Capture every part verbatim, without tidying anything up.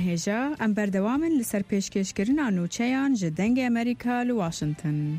هێژە ئەم بەردەوامن لەسەر پێشکەشکردنا نوچەیان ji dengê Amerîka li Washington.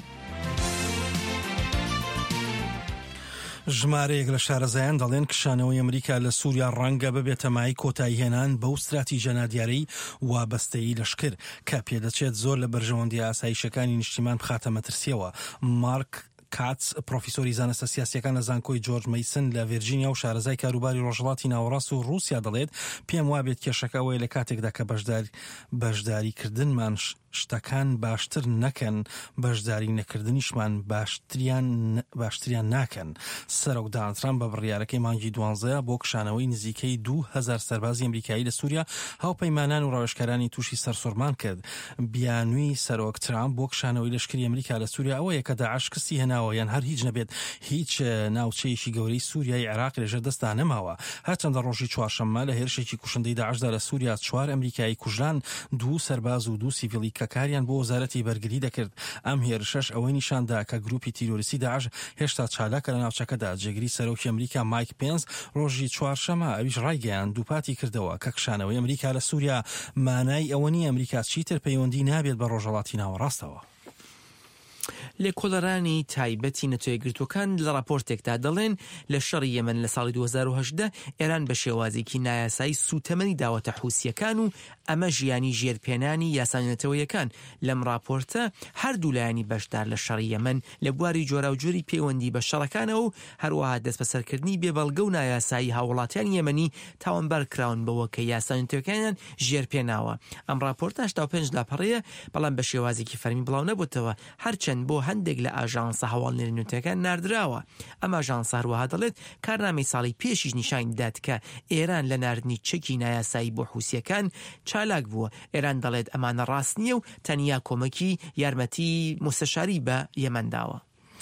ژمارەیەک لە شارەزایان دەڵێن کشانەوەی ئەمریکا لە سووریا ڕەنگە ببێتە مای کۆتایی هێنان بەو ستراتیژە نادیارەی وابەستەیی لەشکر کە پێدەچێت زۆر لە بەرژەوەندی ئاسایشەکانی نیشتیمان بخاتە مەترسیەوە. مارک کاتس پرۆفیسۆری زانستە سیاسیەکان لە زانکۆی جۆرج مەیسن لە ڤیرجینیا و شارەزای کاروباری ڕۆژهەڵاتی ناوەڕاست و رووسیا دەڵێت پێم وابێت کێشەکەوەی لە کاتێکدا کە بەشداریکردنمان شتەکان باشتر نەکەن بەشداری نەکردنیشمان باشتریان باشتریان ناکەن. سەرۆک دۆناڵد ترامپ بە بڕیارەکەی مانگی دوانزە بۆ کشانەوەی نزیکەی دوو هەزار سەربازی ئەمریکایی لە سووریا هاوپەیمانان و ڕاوێژکارانی تووشی سەرسوڕمان کرد. بیانووی سەرۆک ترامپ بۆ کشانەوەی لەشکری ئەمریکا لە سووریا ئەوەیە کە داعش کەسی هێناوە یان هەر هیچ نەبێت هیچ ناوچەیەکی گەورەی سووریای عێراق لەژێر دەستا نەماوە. هەرچەندە ڕۆژی چوارشەممە لە هێرشێکی کوشندەی داعشدا لە سووریا چوار ئەمریکایی کوژران، دوو سەرباز و دوو سیڤیلی کە کاریان بۆ وەزارەتی بەرگری دەکرد. ئەم هێرشەش ئەوەی نیشاندا کە گروپی تیرۆریستی داعش هێشتا چالاکە لە ناوچەکەدا. جێگری سەرۆکی ئەمریکا مایک پێنس ڕۆژی چوارشەممە ئەویش ڕایگەیاند دووپاتی کردەوە کە کشانەوەی ئەمریکا لە سووریا مانای ئەوە نیە ئەمریکا چیتر پەیوەندی نابێت بە ڕۆژهەڵاتی ناوەڕاستەوە. لێکۆڵەرانی تایبەتی نەتۆیە گرتوەکان لە راپۆرتێکدا دەڵێن لە شەڕی یەمەن لە ساڵی دوو هەزار و هەژدە ئێران بە شێوازێکی نایاسایی سوتەمەنی داوەتە حوسیەکان و ئەمە ژیانی ژێرپێنانی یاسانەتەوەیەکان. لەم راپۆرتە هەردوو لایانی بەشدار لە شەڕی یەمەن لە بواری جۆرا و جۆری پەیوەندی بە شەڕەکانەوە و هەروەها دەست بەسەرکردنی بێبەڵگە و نایاسایی هاوڵاتیان یەمەنی تاوانبار کراون بەوە کە یاسانەتەوەکانیان ژێرپێناوە. ئەم راپۆرتە هەشتا و پێنج لاپەڕەیە بەڵام بە شێوازێکی فەرمی بڵاو نەبووتەوە، هەرچەند بۆ هەندێک لە ئاژانسە هەواڵنێری نوێنەرەکان ناردراوە. ئەم ئاژانسە هەروەها دەڵێت کارنامەی ساڵی پێشیش نیشانی دات کە ئێران لە ناردنی چەکی نایاسایی بۆ حوسیەکان چالاک بووە. ئێران دەڵێت ئەمانە ڕاست نییە و تەنیا کۆمەکی یارمەتی مستەشاری بە یەمەنداوە.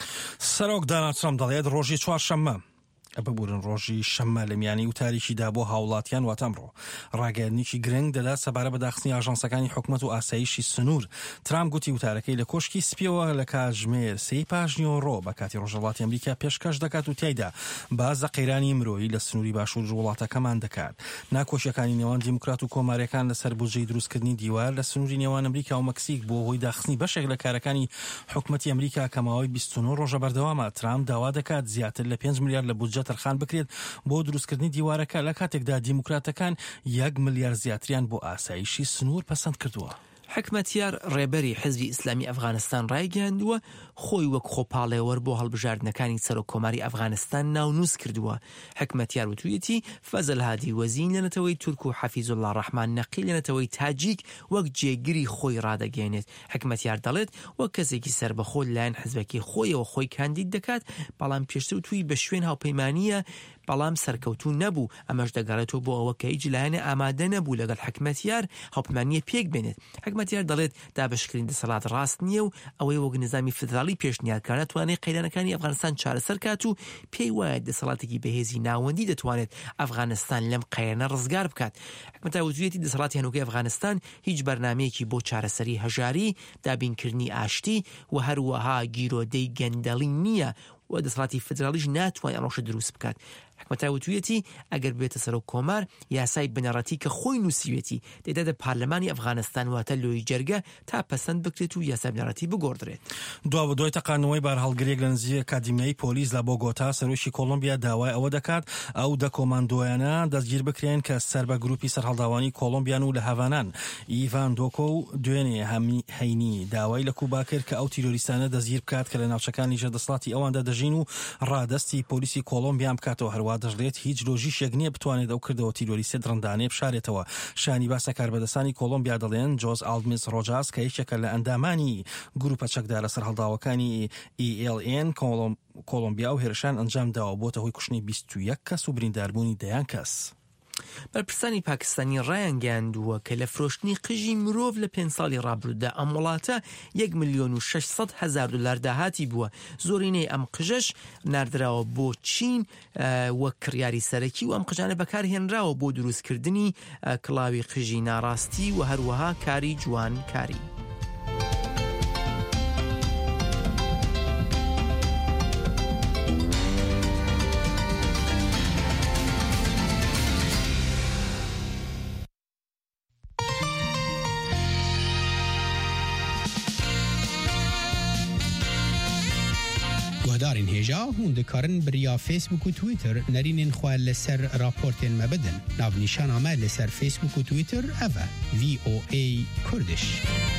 سەرۆک دۆناڵد ترامپ دەڵێت ڕۆژی چوارشەممە ببورن ڕۆژی شەممە لە میانی و تاریکیدا بۆ هاوڵاتیان واتەمڕۆ ڕاگەیاندنێکی گرنگ دەدا سەبارە بە داخستنی ئاژانسەکانی حکومەت و ئاسایشی سنوور. ترامپ گوتی وتارەکەی لە کۆشکی سپیەوە لە کاتژمێر سێی پاژنیۆڕۆ بە کاتی ڕۆژهەڵاتی ئەمریکا پێشکەش دەکات و تایدا بازە قەیرانی مرۆیی لە سنووری باشوور وڵاتەکەمان دەکات. ناکۆشیەکانی نێوان دیموکرات و کۆماریەکان لەسەر بودجەی دروستکردنی دیوار لە سنووری نێوان ئەمریکا و مەکسیک بۆ هۆی داخستنی بەشێک لە کارەکانی حکومەتی ئەمریکا کە ماوەی بیست و نۆ ڕۆژە بەردەوامە. ترامپ داوا دەکات زیاتر لە پێنج ملیار لە بودجە تەرخان بکرێت بۆ دروستکردنی دیوارەکە لە کاتێکدا دیموکراتەکان یەک ملیار زیاتریان بۆ ئاسایشی سنوور پەسەند کردووە. حکمەتیار ڕێبەری حزبی ئیسلامی ئەفغانستان ڕایگەیاندووە خۆی وەک خۆپاڵێوەر بۆ هەڵبژاردنەکانی سەرۆک کۆماری ئەفغانستان ناونووس کردووە. حکمەتیار وتوویەتی فەزل هادی وەزین لە نەتەوەی تورک و حەفیزوڵڵا ڕەحمان نەقی لە نەتەوەی تاجیک وەک جێگیری خۆی ڕادەگەێنێت. حکمەتیار دەڵێت وەک کەسێکی سەربەخۆ لایەن حزبەکەی خۆیەوە خۆی کاندید دەکات، بەڵام پێشتر وتووی بە شوێن هاوپەیمانیە بەڵام سەرکەوتوو نەبوو. ئەمەش دەگەڕێتەوە بۆ ئەوە کە هیچ لایەنە ئامادە نەبوو لەگەڵ حکمەتیار هاوپەیمانیە پێک بێنێت. حکمەتیار دەڵێت دابشکردنی دەسەڵات ڕاست نییە و ئەوەی وەک نظامی فدرالی پێشنیارکرا ناتوانێت قەیرانەکانی ئەفغانستان چارەسەر کات و پێی وایە دەسەڵاتێکی بەهێزی ناوەندی دەتوانێت ئەفغانستان لەم قەیرانە ڕزگار بکات. حکومەتە وتوویەتی دەسەڵاتی هەنووکەی ئەفغانستان هیچ بەرنامەیەکی بۆ چارەسەری هەژاری، دابینکردنی ئاشتی و هەروەها گیرۆدەی گەندەڵی نییە و دەسەڵاتی فدرالیش ناتوانێت ئەمەشە دروست بکات. حکومەتە وتوویەتی ئەگەر بێتە سەرۆک کۆمار یاسای بنەڕەتی کە خۆی نووسیوێتی دەیداتە پارلەمانی ئەفغانستان واتە لۆی جەرگە تا پەسەند بکرێت و یاسای بنەڕەتی بگۆڕدرێت. دوا بە دوای تەقانەوەی بارهەڵگرێک لە نزیک ئەکادیمیای پۆلیس لە بۆگۆتا سەرۆکی کۆلۆمبیا داوای ئەوە دەکات ئەو دە کۆماندۆیانە دەستگیر بکرێن کە سەر بە گروپی سەرهەڵداوانی کۆلۆمبیان و لە هاڤانان. ئیڤان دۆکۆ و دوێنێ هەینی داوای لە کوبا کرد کە ئەو تیرۆریستانە دەستگیر بکات کە لە ناوچەکانی ژێردەسەڵاتی ئەواندا دەژین و ڕادەستی پۆلیسی کۆلۆمبیان بکاتەوە. هەروە دەژڵێت هیچ لۆژیشێک نییە بتوانێت ئەو کردەوە تیرۆریستە درەندانێ بشارێتەوە. شانی باسە کاربەدەستانی کۆلۆمبیا دەڵێن جۆز ئالدمیس ڕۆجاس کە یەکێکە لە ئەندامانی گروپە چەکدار لە سەرهەڵداوەکانی ئی ئێل ئێن کۆلۆمبیا و هێرشان ئەنجام داوە بۆتە هۆی کوشتنی بیست و یەک کەس و برینداربوونی دەیان کەس. بەرپرسانی پاکستانی ڕایانگەیاندووە کە لە فرۆشتنی قژی مرۆڤ لە پێنج ساڵی ڕابردوودا ئەم وڵاتە یەک ملیۆن و شەشسەد هەزار دلار داهاتی بووە. زۆرینەی ئەم قژەش ناردراوە بۆ چین وەک کڕیاری سەرەکی و ئەم قژانە بەکارهێنراوە بۆ دروستکردنی کڵاوی قژی ناڕاستی و هەروەها کاری جوان کاری. دارین هجا هون دکارن بریا فیسبوک و تویتر نرینین خواه لسر راپورتین مبدن ناو نیشان آمه لسر فیسبوک و تویتر اوه وی او ای کردش.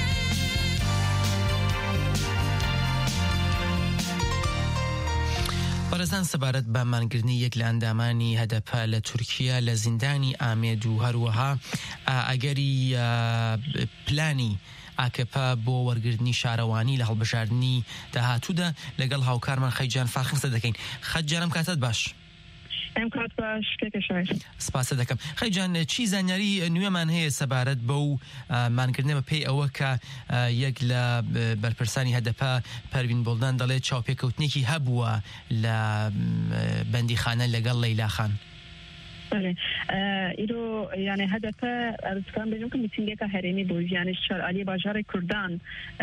بەڕێزان سەبارەت بە مانگرتنی یەک لە ئەندامانی هەدەپە لە تورکیا لە زیندانی ئامێد و هەروەها ئەگەری پلانی ئاکەپە بۆ وەرگرتنی شارەوانی لە هەڵبژاردننی داهاتوودا لەگەڵ هاوکارمان خەیجان فاخرسە دەکەین. خەجانم کاتت باش. ئەم کات باش کێکەشای سپاسە دەکەم. خەیجان چی زانیاری نوێمان هەیە سەبارەت بەو مانگرتنە بە پێی ئەوە کە یەک لە بەرپرسانی هەدەپە پەروین بۆڵدان دەڵێت چاوپێکەوتنێکی هەبووە لە بەندیخانە لەگەڵ لەیلا خان؟ بله ایرو یعنی هدف از کام بجنم که میتینگه که هرمی بود یعنی شرعی بازار کردان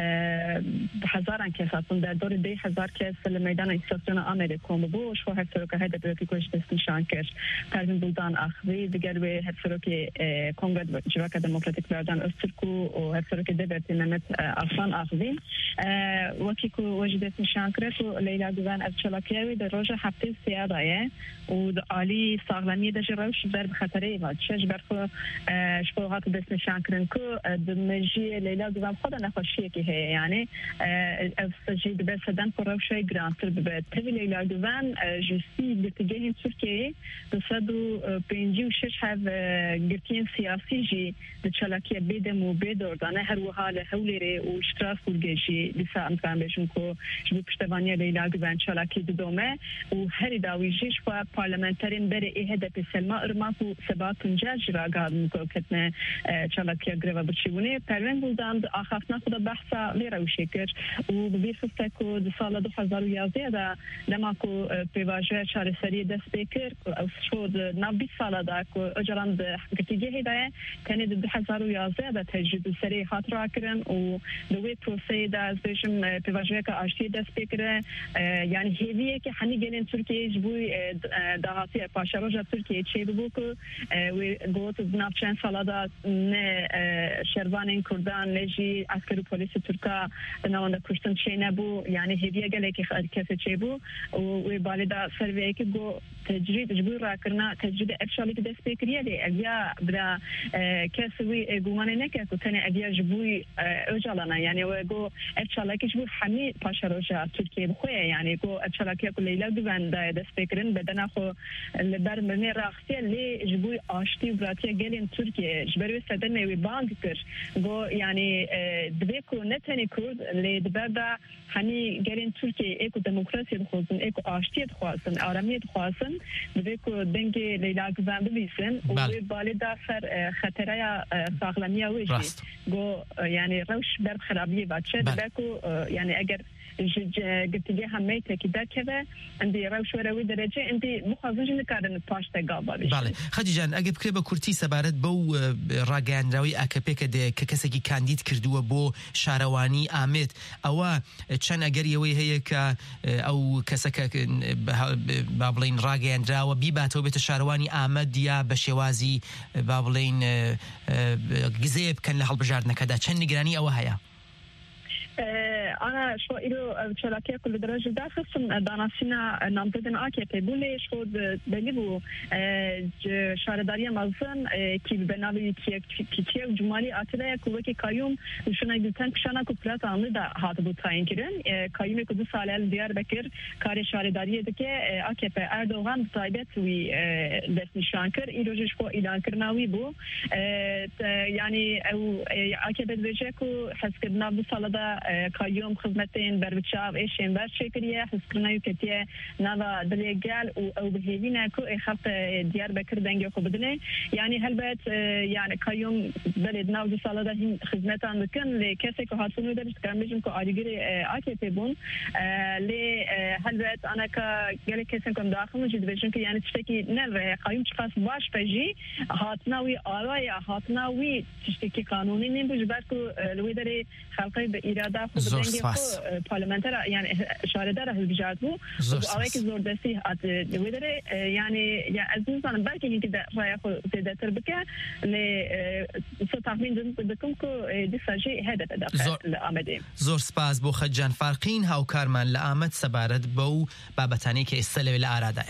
هزاران کس هستند در دور ده هزار کس در میدان استاسیون آمریکا بود و هر سر که هدف رو که کوشش نشان کرد پروین بولدان آخری دیگر به هر سر که کنگره جوکه دموکراتیک بردان استرکو و هر سر که دبرت نمت آسان آخری وقتی که وجدت نشان کرد و لیلا دوان از چلاکیوی در روز هفته سیادایه و عالی ساغلمی در روش بر خطری و چش بر شبهات دست نشان کردن که دمجی لیلا دوام خود نخوشیه که هی یعنی استجید به صدن پر روشای گرانتر به تبی لیلا دوام جستی بتجاه ترکیه دوصد و پنجی و شش هف گرتین سیاسی جی بچلاکی بیدم و بیدوردانه هر وحال حولی و اشتراف برگشی لیسا امکان بشون که جبو پشتوانی لیلا دوام چلاکی دومه و هر داویجیش و پارلمانترین بره ایهده سلما ارماک و سبات پنجاج را گاد میکو کتنه چلاکی گروا بچیونه پروین بولدان آخفتنا خدا بحثا لیرا و شکر و ببیر خسته که دو سال دو هزار و یازده دا لما که پیواجه چاره سری دست بکر او شد نو بیس سال دا که اجران ده گتیگه هیده کنه دو هزار و یازده دا تجربه سری خاطر را کرن و دوی پروسه دا از بیشم پیواجه که آشتی دست بکره یعنی هیویه که هنی گلین ترکیه جبوی دهاتی پاشاروژا ترکیه چه ببو که و گوت ناف چند سالا دا نه شروان کردان نجی عسکر و پلیس ترکا نوانده کشتن چه نبو یعنی هیویه گله که کسی چه بو و بالدا سرویه که گو تجرید جبوی را کرنا تجرید افشالی که دست بکریه دی اویا برا کسی وی گومانه نکه که تنه اویا جبوی اجالانا یعنی و گو افشالی که جبوی همی پاشاروژا ترکیه بخواه یعنی گو افشالی که لیلا دوان دست بکرن بدن خو لبر مرنی راختی لی جبوی آشتی و براتی گلین ترکیه جبروی صدر نوی بانک کر گو یعنی دوی کو نتنی کرد لی دبر دا همی گلین ترکیه ایکو دموکراسی دخوازن ایکو آشتی دخوازن آرامی دخوازن دوی کو دنگی لیلا گزن ببیسن و دوی بالی دا سر خطره ساغلمی ویجی گو یعنی روش بر خرابی بچه دوی کو یعنی اگر گرتگی همه تکیده که اندی روش وروی درجه اندی مخازن جنگ کردن پاش تگابا بیشتر. بله خدی جان اگه بکره با کورتی سبارت بو راگەاندراوی ئاکەپێ کە کە کەسێکی کاندید کردووە بۆ شارەوانی ئامێد ئەوە چەند ئەگەریەوەی هەیە کە ئەو کەسەکە با بڵین ڕاگەاندراوە بیباتەوە بێتە شارەوانی ئامەد یا بە شێوازی با بڵین گزێ بکەن لە هەڵبژاردنەکەدا چەند نیگرانی ئەوە هەیە؟ أنا شو إلو شراكة كل درجة داخل داناسينا نامتدن آكي بولي شو بليبو شاردارية مازن كي بنابي كي كي جمالي أتلا كوكي كايوم وشنا يدتن كشنا كبرات عمل دا هات بوتاين كرن كايوم كدو سالال ديار بكر كار شاردارية دكه آكي أردوغان طيبت وي دس نشان كر إلو جشو إعلان كرناوي بو يعني أو آكي بدوجكو حس كدنا بسالدا کاریوم خدمتین بر بچاب ایشین بر شکریه حسکرنایو کتیه نوا دلیگال و او بهیوینه کو خط دیار بکر دنگی کو بدنه یعنی هل بيت يعني کاریوم بلد ناو دو ساله ده خدمتان بکن ل کسی که حاصل داشت کامجم کو آریگری آکیته بون ل هل بيت انا کا گله کسی کم داخل جد بشن که یعنی تشکی نه کاریوم چقاس باش بجی هاتناوی آرای هاتناوی تشکی قانونی نیم بجبر کو لوی داره خلقی به ایراد دا خود دنگی پارلمانتر یعنی اشاره داره هلبجات بو اوه که زور دستی هات ویدره یعنی یا از نظام بلکه اینکه در رای خود زیاده تر بکه ل سو تخمین دکم که دیساجی هدف داخل آمده زور سپاس بو خجان فارقین هاو کارمان لآمد سبارد بو بابتانی که استلوی لآرادایه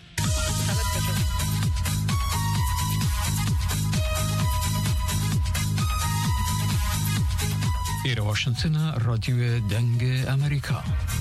إلى واشنطن راديو دنگ أمريكا.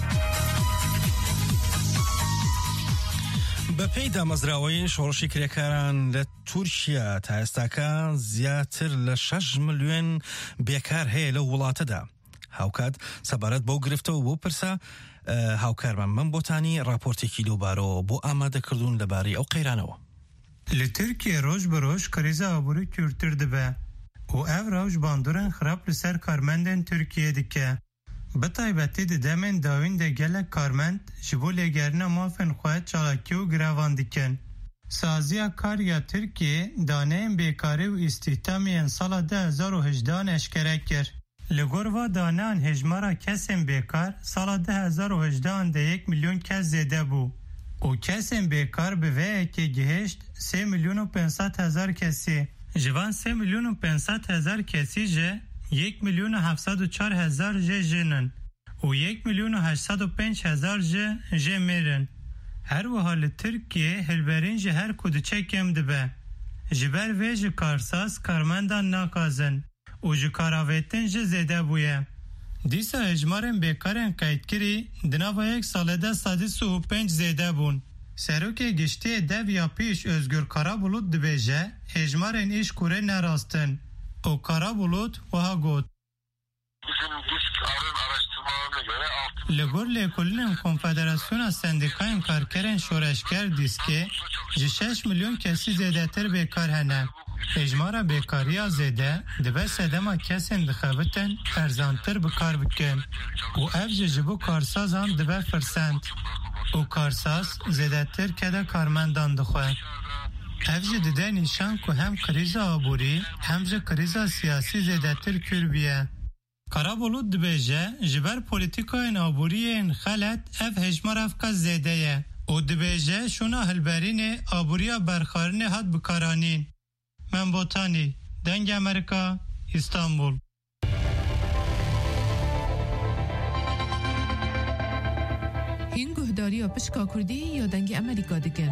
بەپێی دامەزراوەی شۆڕشی کرێکاران لە تورکیا تا ئێستاکە زیاتر لە شەش ملیۆن بێکار هەیە لە وڵاتەدا. هاوکات سەبارەت بەو گرفتەوە بۆ پرسە هاوکارمان من بۆتانی راپۆرتێکی لەوبارەوە بۆ ئامادەکردوون لەبارەی ئەو قەیرانەوە. لە تورکیا ڕۆژ بە ڕۆژ کریزا ئابووری کورتتر دەبێ و ئەو ڕەوش باندورن خراپ لەسەر کارمەندên Tirkiye dike. Bi taybetî di demên dawîn de gelek karmend ji bo lêgerîna mafên xwe çalakî û girevan dikin. Saziya Karya Tirkiye daneyên bêkarî û îstihdamiyên sala du hezar û hejdeh eşkere kir. Li gor va daneyan hejmara kesên bêkar sala du hezar û hejdeh de yek milyon kes zêde bû. û kesên bêkar bi vê yekê gihîşt sê milyon û pênc sed hezar kesî. Ji van sê milyon û pênc sed hezar kesî ji yek milyon û heft sed û çar hezar jê jînin û yek milyon û heşt sed û pênc hezar ji jê mêrin. Her wiha li Tirkiye hilberîn ji her ku diçe kêm dibe. Ji ber vê ji karsaz karmendan nakazin û ji karavêtin jî zêde bûye. Dîsa hejmarên bêkarên qeydkirî di nava yek salê de sedî û pênc zêde bûn. Serokê Giştiyê dev ya pîş Özgür Karabulut dibêje hejmarên îşkurê nerastin. O Karabulut wiha got. Li gor lêkolînên Konfederasyona Sendikayên Karkerên Şoreşker dîskê ji şeş milyon kesî zêdetir bêkar hene. Hejmara bêkariya zêde dibe sedema kesên dixebitin erzantir bikar bikin û ev jî ji bo karsazan dibe firsend. û karsaz zêdetir kede karmendan dixwe. Ev jî dide nîşan ku hem krîza aborî hem jî krîza siyasî zêdetir kürbiye. Karabulut dibêje ji ber polîtikayên aboriyên xelet ev hejmar ev qas zêde ye û dibêje şûna hilberînê aboriya berxarînê hat bikaranîn. Men Botanî, Deng Amerika, İstanbul. Hîn guhdariya pişka Kurdî ya dengê Amerîka dikin.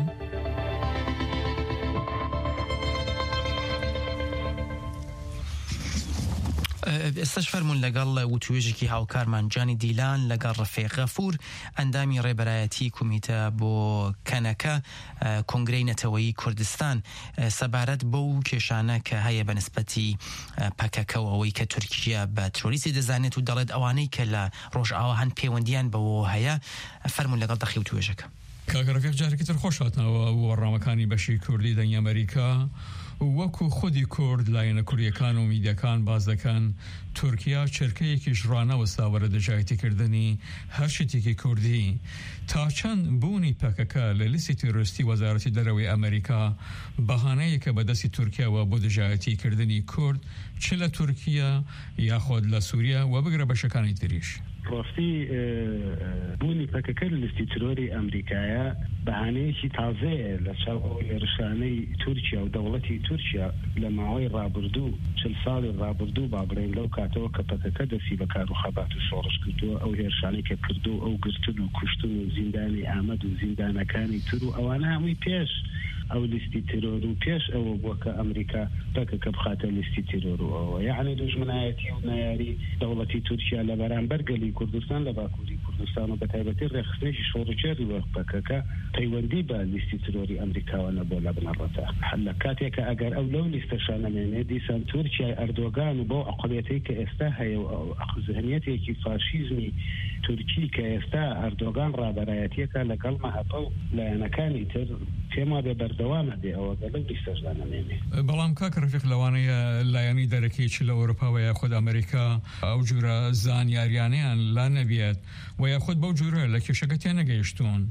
ئێستاش فەرموون لەگەڵ وتوێژێکی هاوکارمان جانی دیلان لەگەڵ ڕەفیق غەفور ئەندامی ڕێبەرایەتی کومیتە بۆ کەنەکە کۆنگرەی نەتەوەیی کوردستان سەبارەت بەو کێشانە کە هەیە بەنسبەتی پەکەکە و ئەوەی کە تورکیا بە ترۆریستی دەزانێت و دەڵێت ئەوانەی کە لە ڕۆژئاوا هەن پەیوەندیان بەوە هەیە فەرموون لەگەڵ دەخی وتوێژەکە. کاکە ڕەفیق جارێکی تر خۆش هاتنەوە وەڕامەکانی بەشی کوردی دەنگی ئەمریکا وەکو خودی کورد لایەنە کوردیەکان و میدیەکان باز دەکەن تورکیا چرکەیەکیش ڕانەوە ساوەرە دەجایەتیکردنی هەر شتێکی کوردی تا چەند بوونی پەکەکە لە لیستی تیرۆریستی وەزارەتی دەرەوەی ئەمریکا بەهانەیەکە بەدەستی تورکیاوە بۆ دەجایەتیکردنی کورد چ لە تورکیا یاخۆد لە سووریا و بگرە بەشەکانی تریش. ڕاستی بوونی پەکەکە لە لیستی ترۆری ئەمریکایە بەهانەیەکی تازەیە لە چاو ئەو هێرشانەی تورکیا و دەوڵەتی تورکیا لە ماوەی ڕابردوو چل ساڵی ڕابردوو با بڵێن لەو کاتەوە کە پەکەکە دەستی بە کار و خەبات و شۆڕش کردووە ئەو هێرشانەی کە کردو ئەو گرتن و کوشتن و زیندانی ئامەد و زیندانەکانی تر و ئەوانە هەمووی پێش ئەو لیستی ترۆر و پێش ئەوە بووە کە ئەمریکا پەکەکە بخاتە لیستی ترۆر و ئەوە یعنی دوژمنایەتی و نایاری دەوڵەتی تورکیا لە بەرامبەر گەلی کوردستان لە باکووری کوردستان و بەتایبەتی ڕێخستنێکی شۆڕجێری وە پەکەکە پەیوەندی بە لیستی ترۆری ئەمریکاوە نەبووە لە بنەڕەتە لە کاتێکە ئەگەر ئەو لەو لیستەشانە مێنێ دیسان تورکیای ئەردۆگان و بۆ عقڵیەتەی کە ئێستا هەیە و ذهنیەتێکی فاشیزمی تورکی کە ئێستا ئەردۆگان ڕابەرایەتیەکە لەگەڵ مەهەبە و لایەنەکانی تر پێما بێ بەردەوامە دێ ئەوە لەو لیستەشدا نەمێنێ. بەڵام کاکە ڕەفیق لەوانەیە لایەنی دەرەکی چ لە ئەوروپا و یاخود ئەمریکا ئەو جورە زانیاریانیان لا نەبێت و یاخود بەو جورە لە کێشەکەتیان نەگەیشتون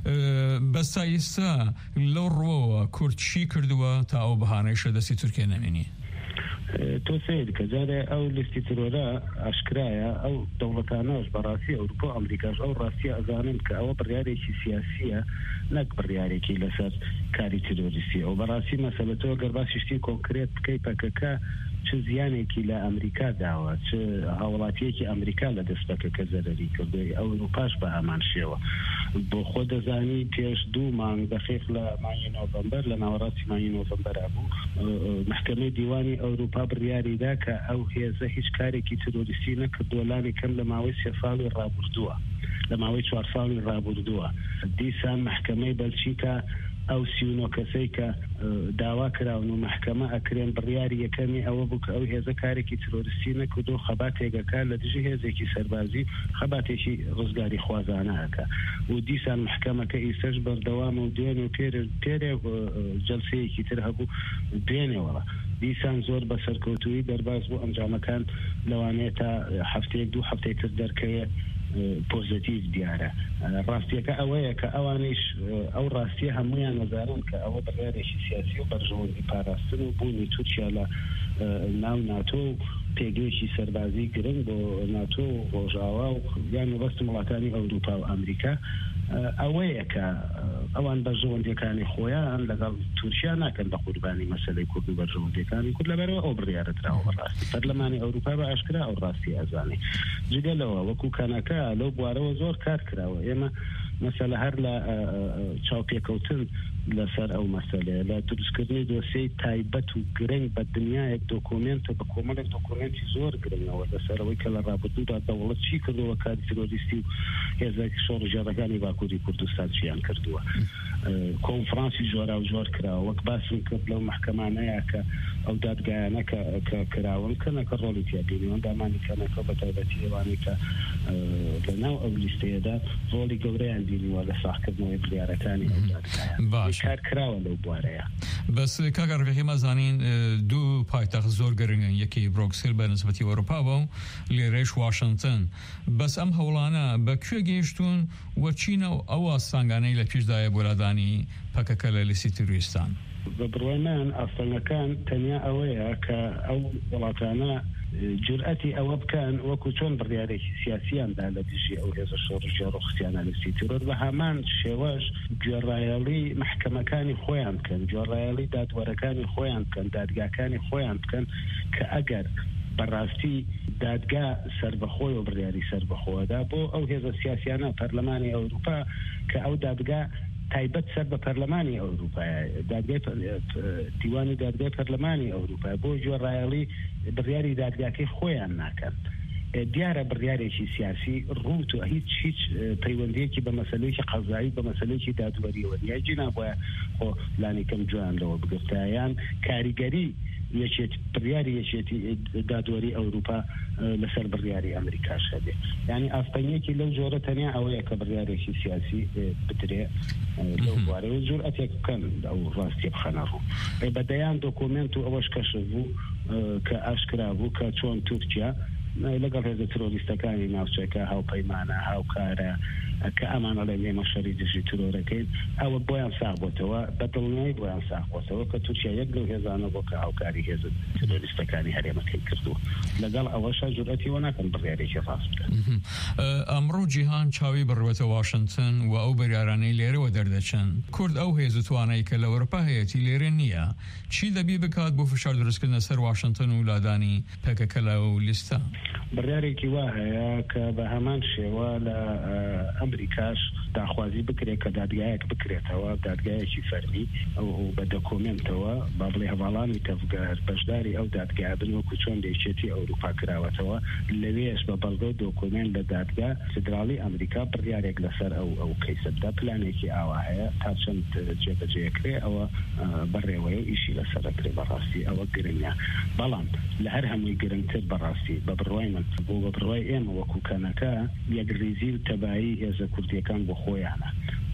بەستا ئێستا لەو ڕۆوە کورد چی کردووە تا ئەو بەهانەیشە دەستی تورکیا نەمێنی؟ تۆ سید کە جارێ ئەو لیستی ترۆرە ئاشکرایە ئەو دەوڵەتانەش بەڕاستی ئەوروپا و ئەمریکاش ئەو ڕاستی ئەزانن کە ئەوە بڕیارێکی سیاسیە نەک بڕیارێکی لەسەر کاری ترۆریستی ئەو بەڕاستی مەسەلە تۆ گەر باسی شتی کۆنکرێت بکەی پەکەکە چه زیانێکی لە ئەمریکا داوە چه هاوڵاتیەکی ئەمریکا لە دەستەکەکە زەرەری کردوی ئەو پاش بە ئامان شێوە بۆ خۆ دەزانی پێش دوو مانگ دەخێف لە مانگی نۆڤەمبەر لە ناوەڕاستی مانگی نۆڤەمبەرا بوو محکەمەی دیوانی ئەوروپا بڕیاریدا کە ئەو هێزە هیچ کارێکی ترۆریستی نەکردووە لانی کەم لە ماوەی سێ ساڵی ڕابردووە لە ماوەی چوار ساڵی ڕابردووە دیسان محکەمەی بەلچیکا ئەو سیونۆ کەسەی کە داوا کراون و محکەمە ئەکرێن بڕیاری یەکەمی ئەوە بوو کە ئەو هێزە کارێکی ترۆریستی نەکردو خەباتێگەکە لە دژی هێزێکی سەربازی خەباتێکی ڕزگاری خوازانەکە و دیسان محکەمەکە ئیسەش بەردەوام و دوێن و پێرێ پێرێ جەلسەیەکی تر هەبوو دوێنێوەڵە دیسان زۆر بە سەرکەوتووی دەرباز بوو ئەنجامەکان لەوانەیە تا هەفتەیەک دوو هەفتەی تر دەرکەوێت پۆزیتیڤ دیارە ڕاستیەکە ئەوەیە کە ئەوانەیش ئەو ڕاستیە هەمویان نەزانن کە ئەوە بڕیارێکی سیاسی و بەرژەوەندی پاراستن و بوونی تورکیا لە ناو ناتۆ و پێگەیشی سەربازی گرنگ بۆ ناتۆ و ڕۆژاوا و یان وەبەستی وڵاتانی ئەوروپا و ئەمریکا ئەوەیە کە ئەوان بەرژەوەندیەکانی خۆیان لەگەڵ تورکیا ناکەن بە قوربانی مەسەلەی کورد و بەرژەوەندیەکانی کورد لەبەرەوە ئەو بڕیارە دراوە بەڕاستی پەرلەمانی ئەوروپا بە ئاشکرا ئەو ڕاستی ئەزانێ جگەلەوە وەکو کاناکە لەو بوارەوە زۆر کار کراوە ئێمە مەسەلە هەر لە چاوپێکەوتن لەسەر ئەو مەسەلەیە لە دروستکردنی دۆسیەی تایبەت و گرنگ بە دنیایەک دۆکۆمنتە بە کۆمەڵێک دۆکۆمنتی زۆر گرنگەوە لەسەرەوەی کە لە ڕابردوودا دەوڵەت چی کردەوە کاری ترۆریستی و هێزێکی شۆڕژێڕەکانی باکووری کوردستان چیان کردووە کۆنفرانسی جۆرا و جۆر کراوە وەک باسم کرد لەو محکەمانەیە کە ئەو دادگایانە کە کراون کەنەکە ڕۆڵی تیابینیەوە دامانی کەنەکە بە تایبەتی ئێوانەی کە لەناو ئەو لیستەیەدا ڕۆڵی گەورەیان بینیوە لە ساحکردنەوەی بڕیارەکانی ئەو دادگایە کار کراوە لەو بوارەیە بەس کاکە ڕفێقی مەزانین دوو پایتەخت زۆر گرنگن یەکی برۆکسل بە نسبەتی ئەوروپا بە و لێرەش واشنگتن بەس ئەم هەوڵانە بەکوێ گەیشتون و چینە ئەوە سانگانەی لە پێشدایە بۆلادانی پەکەکە لە لیستی تروریستان بە بڕوای من ئاستەنەکان تەنیا ئەوەیە کە ئەو وڵاتانە جورئەتی ئەوە بکەن وەکو چۆن بڕیارێکی سیاسیاندا لە دژی ئەو هێزە شۆڕژێڕ و خستیانە لیستی ترۆر بە هەمان شێوەش گوێڕایەڵی محکەمەکانی خۆیان بکەن گوێڕایەڵی دادوەرەکانی خۆیان بکەن دادگاکانی خۆیان بکەن کە ئەگەر بەڕاستی دادگا سربەخۆی و بڕیاری سربەخۆدا بۆ ئەو هێزە سیاسیانە پەرلەمانی ئەوروپا کە ئەو دادگا تایبەت سەر بە پەرلەمانی ئەوروپایە دادگای دیوانی دادگای پەرلەمانی ئەوروپا بۆ گوێڕایەڵی بڕیاری دادگاکەی خۆیان ناکەن دیارە بڕیارێکی سیاسی ڕوت و هیچ هیچ پەیوەندیەکی بە مەسەلەیەکی قەزایی بە مەسەلەیەکی دادوەریەوە نیە جینا بۆیە خۆ لانی کەم جوان لەوە بگرتایان کاریگەری یەکێت بڕیاری یەکێتی دادوەری ئەوروپا لەسەر بڕیاری ئەمریکاش هەبێ یعنی ئاستەنیەکی لەو جۆرە تەنیا ئەوەیە کە بڕیارێکی سیاسی بدرێ لەو بوارەوە جورئەتێک بکەن ئەو ڕاستی بخەنە ڕوو بەدەیان دۆکۆمنت و ئەوەش کەشف بوو کە ئاشکرا بوو کە چۆن تورکیا لەگەڵ هێزە ترۆریستەکانی ناوچەکە هاوپەیمانە هاوکارە کە ئەمانە لە ئێمە شەڕی دژی ترۆرەکەین ئەوە بۆیان ساغبۆتەوە بەدڵنیایی بۆیان ساغبۆتەوە کە تورکیا یەک لەو هێزانە بۆ کە هاوکاری هێزە ترۆریستەکانی هەرێمەکەی کردووە لەگەڵ ئەوەشە جورئەتیەوە ناکەن بڕیارێکی ڕاست بکەن ئەمڕۆ جیهان چاوی بڕوێتە واشنگتن و ئەو بەریارانەی لێرەوە دەردەچن کورد ئەو هێز و توانایی کە لە ئەوروپا هەیەی لێرە نییە چی دەبی بکات بۆ فشار دروستکردنە سەر واشنگتن و لادانی پەکەکە لەو لیستە بڕیارێکی وا هەیە کە بە هەمان شێوە لە ئەمریکاش داخوازی بکرێت کە دادگایەک بکرێتەوە دادگایەکی فەرمی ئەو بە دۆکۆمنتەوە با بڵێ هەواڵانی تەفگار بەشداری ئەو دادگای بن وەکو چۆن دەیچێتی ئەوروپا کراوەتەوە لەوێش بە بەڵگە و دۆکۆمنت لە دادگا فدراڵی ئەمریکا بڕیارێک لەسەر ئەو ئەو کەیسەدا پلانێکی ئاوا هەیە تا چەند جێبەجێکرێ ئەوە بەڕێوەیە ئیشی لەسەرەکرێ بەڕاستی ئەوە گرنگە بەڵام لە هەر هەمووی گرنگتر بەڕاستی بە بڕوای من بۆ بە بڕوای ئێمە وەکو کەنەکە یەک ریزی و تەبایی هێزە کوردیەکان بۆ خۆیانە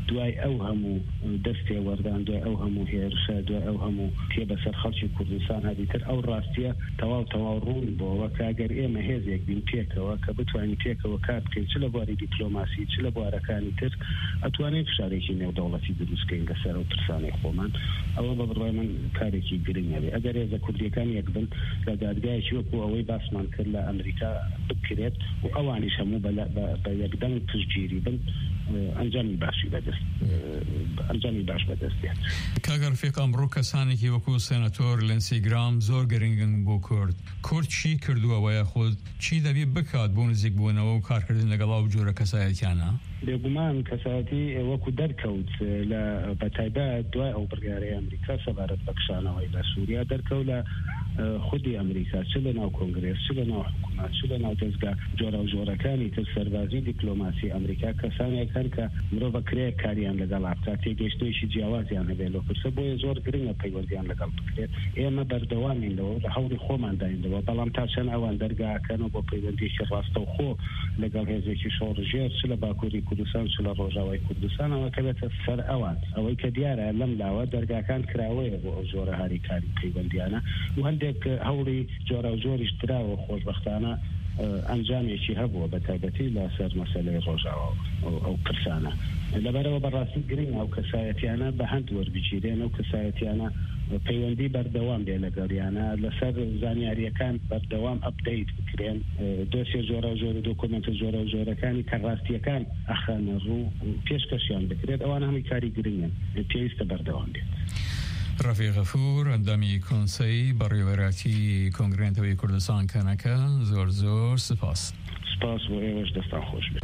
دوای ئەو هەموو دەستێ وەردان دوای ئەو هەموو هێرشە دوای ئەو هەموو تێ بەسەر خەڵکی کوردستان هەبیتر ئەو ڕاستیە تەواو تەواو ڕوون بۆەوە کاگەر ئێمە هێزێک بین پێکەوە کە بتوانین پێکەوە کار بکەین چ لە بواری دیپلۆماسی چ لە بوارەکانی تر ئەتوانین فشارێکی نێودەوڵەتی دروستکەین لەسەر ئەو ترسانەی خۆمان ئەوە بە بڕای من کارێکی گرنگە بێ ئەگەر هێزە کوردیەکان یەک بن لە دادگایەکی وەکو ئەوەی باسمان کرد لە ئەمریکا بکرێت و ئەوانیش هەموو بە یەکدەنگ پشتگیری بن ئەنجامی باشی بەدەست ئەنجامی باش بەدەستێت کاگەر فێک ئەمڕۆ کەسانێکی وەکو سێناتۆر لێنسی گرام زۆر گرنگن بۆ کورد کورد چی کردووە یاخود چی دەبێ بکات بۆ نزیک بوونەوە و کارکردن لەگەڵ ئەو جۆرە کەسایەتیانە بێگومان کەسایەتی وەکو دەرکەوت لە بەتایبەت دوای ئەو بڕیارەی ئەمریکا سەبارەت بە کشانەوەی لە سووریا دەرکەوت لە خودی ئەمریکا چ لە ناو کۆنگرێس چ لە ناو حکومات چ لە ناو دەستگا جۆرە و جۆرەکانی تر سەربازی دیپلۆماسی ئەمریکا کەسانێکن کە مرۆڤ بەکرێ کاریان لەگەڵ بکات تێگەیشتنێکی جیاوازیان هەبێت لە پرسە بۆیە زۆر گرنگە پەیوەندیان لەگەڵ بکرێت ئێمە بەردەوامین لەوە لە هەوڵی خۆمان داینەوە بەڵام تا چەند ئەوان دەرگاکەنەوە بۆ پەیوەندیێکی ڕاستە و خۆ لەگەڵ هێزێکی شۆڕژێر چ لە باکووری کوردستان چ لە ڕۆژاوای کوردستانەوە کە بێتە سەر ئەوان ئەوەی کە دیارە لەم لاوە دەرگاکان کراوەیە بۆ ئەو جۆرە هاریکاری پەیوەندیانە و هەندێک هەوڵی جۆرە و جۆریش دراوە خۆشبەختانە ئەنجامێکی هەبووە بە تایبەتی لە سەر مەسەلەی ڕۆژاوە ئەو پرسانە لەبەرەوە بەڕاستی گرنگ ئەو کەسایەتیانە بە هەند وەربگیرێن ئەو کەسایەتیانە پەیوەندی بەردەوام بێ لەگەڵیانە لەسەر زانیاریەکان بەردەوام ئەپدەیت بکرێن دۆسیە جۆرە و جۆرە دۆکۆمنتە جۆرە و جۆرەکانی کە ڕاستیەکان ئەخەنە ڕوو پێشکەشیان بکرێت ئەوان هەمووی کاری گرنگن پێویستە بەردەوام بێت ڕەفیق غەفور ئەندامی کۆنسەی بەڕێوەبەراتی کۆنگرێنتەوەی کوردستان کەنەکە زۆر زۆر سپاس سپاس بۆ ئێوەش دەستان خۆش بێت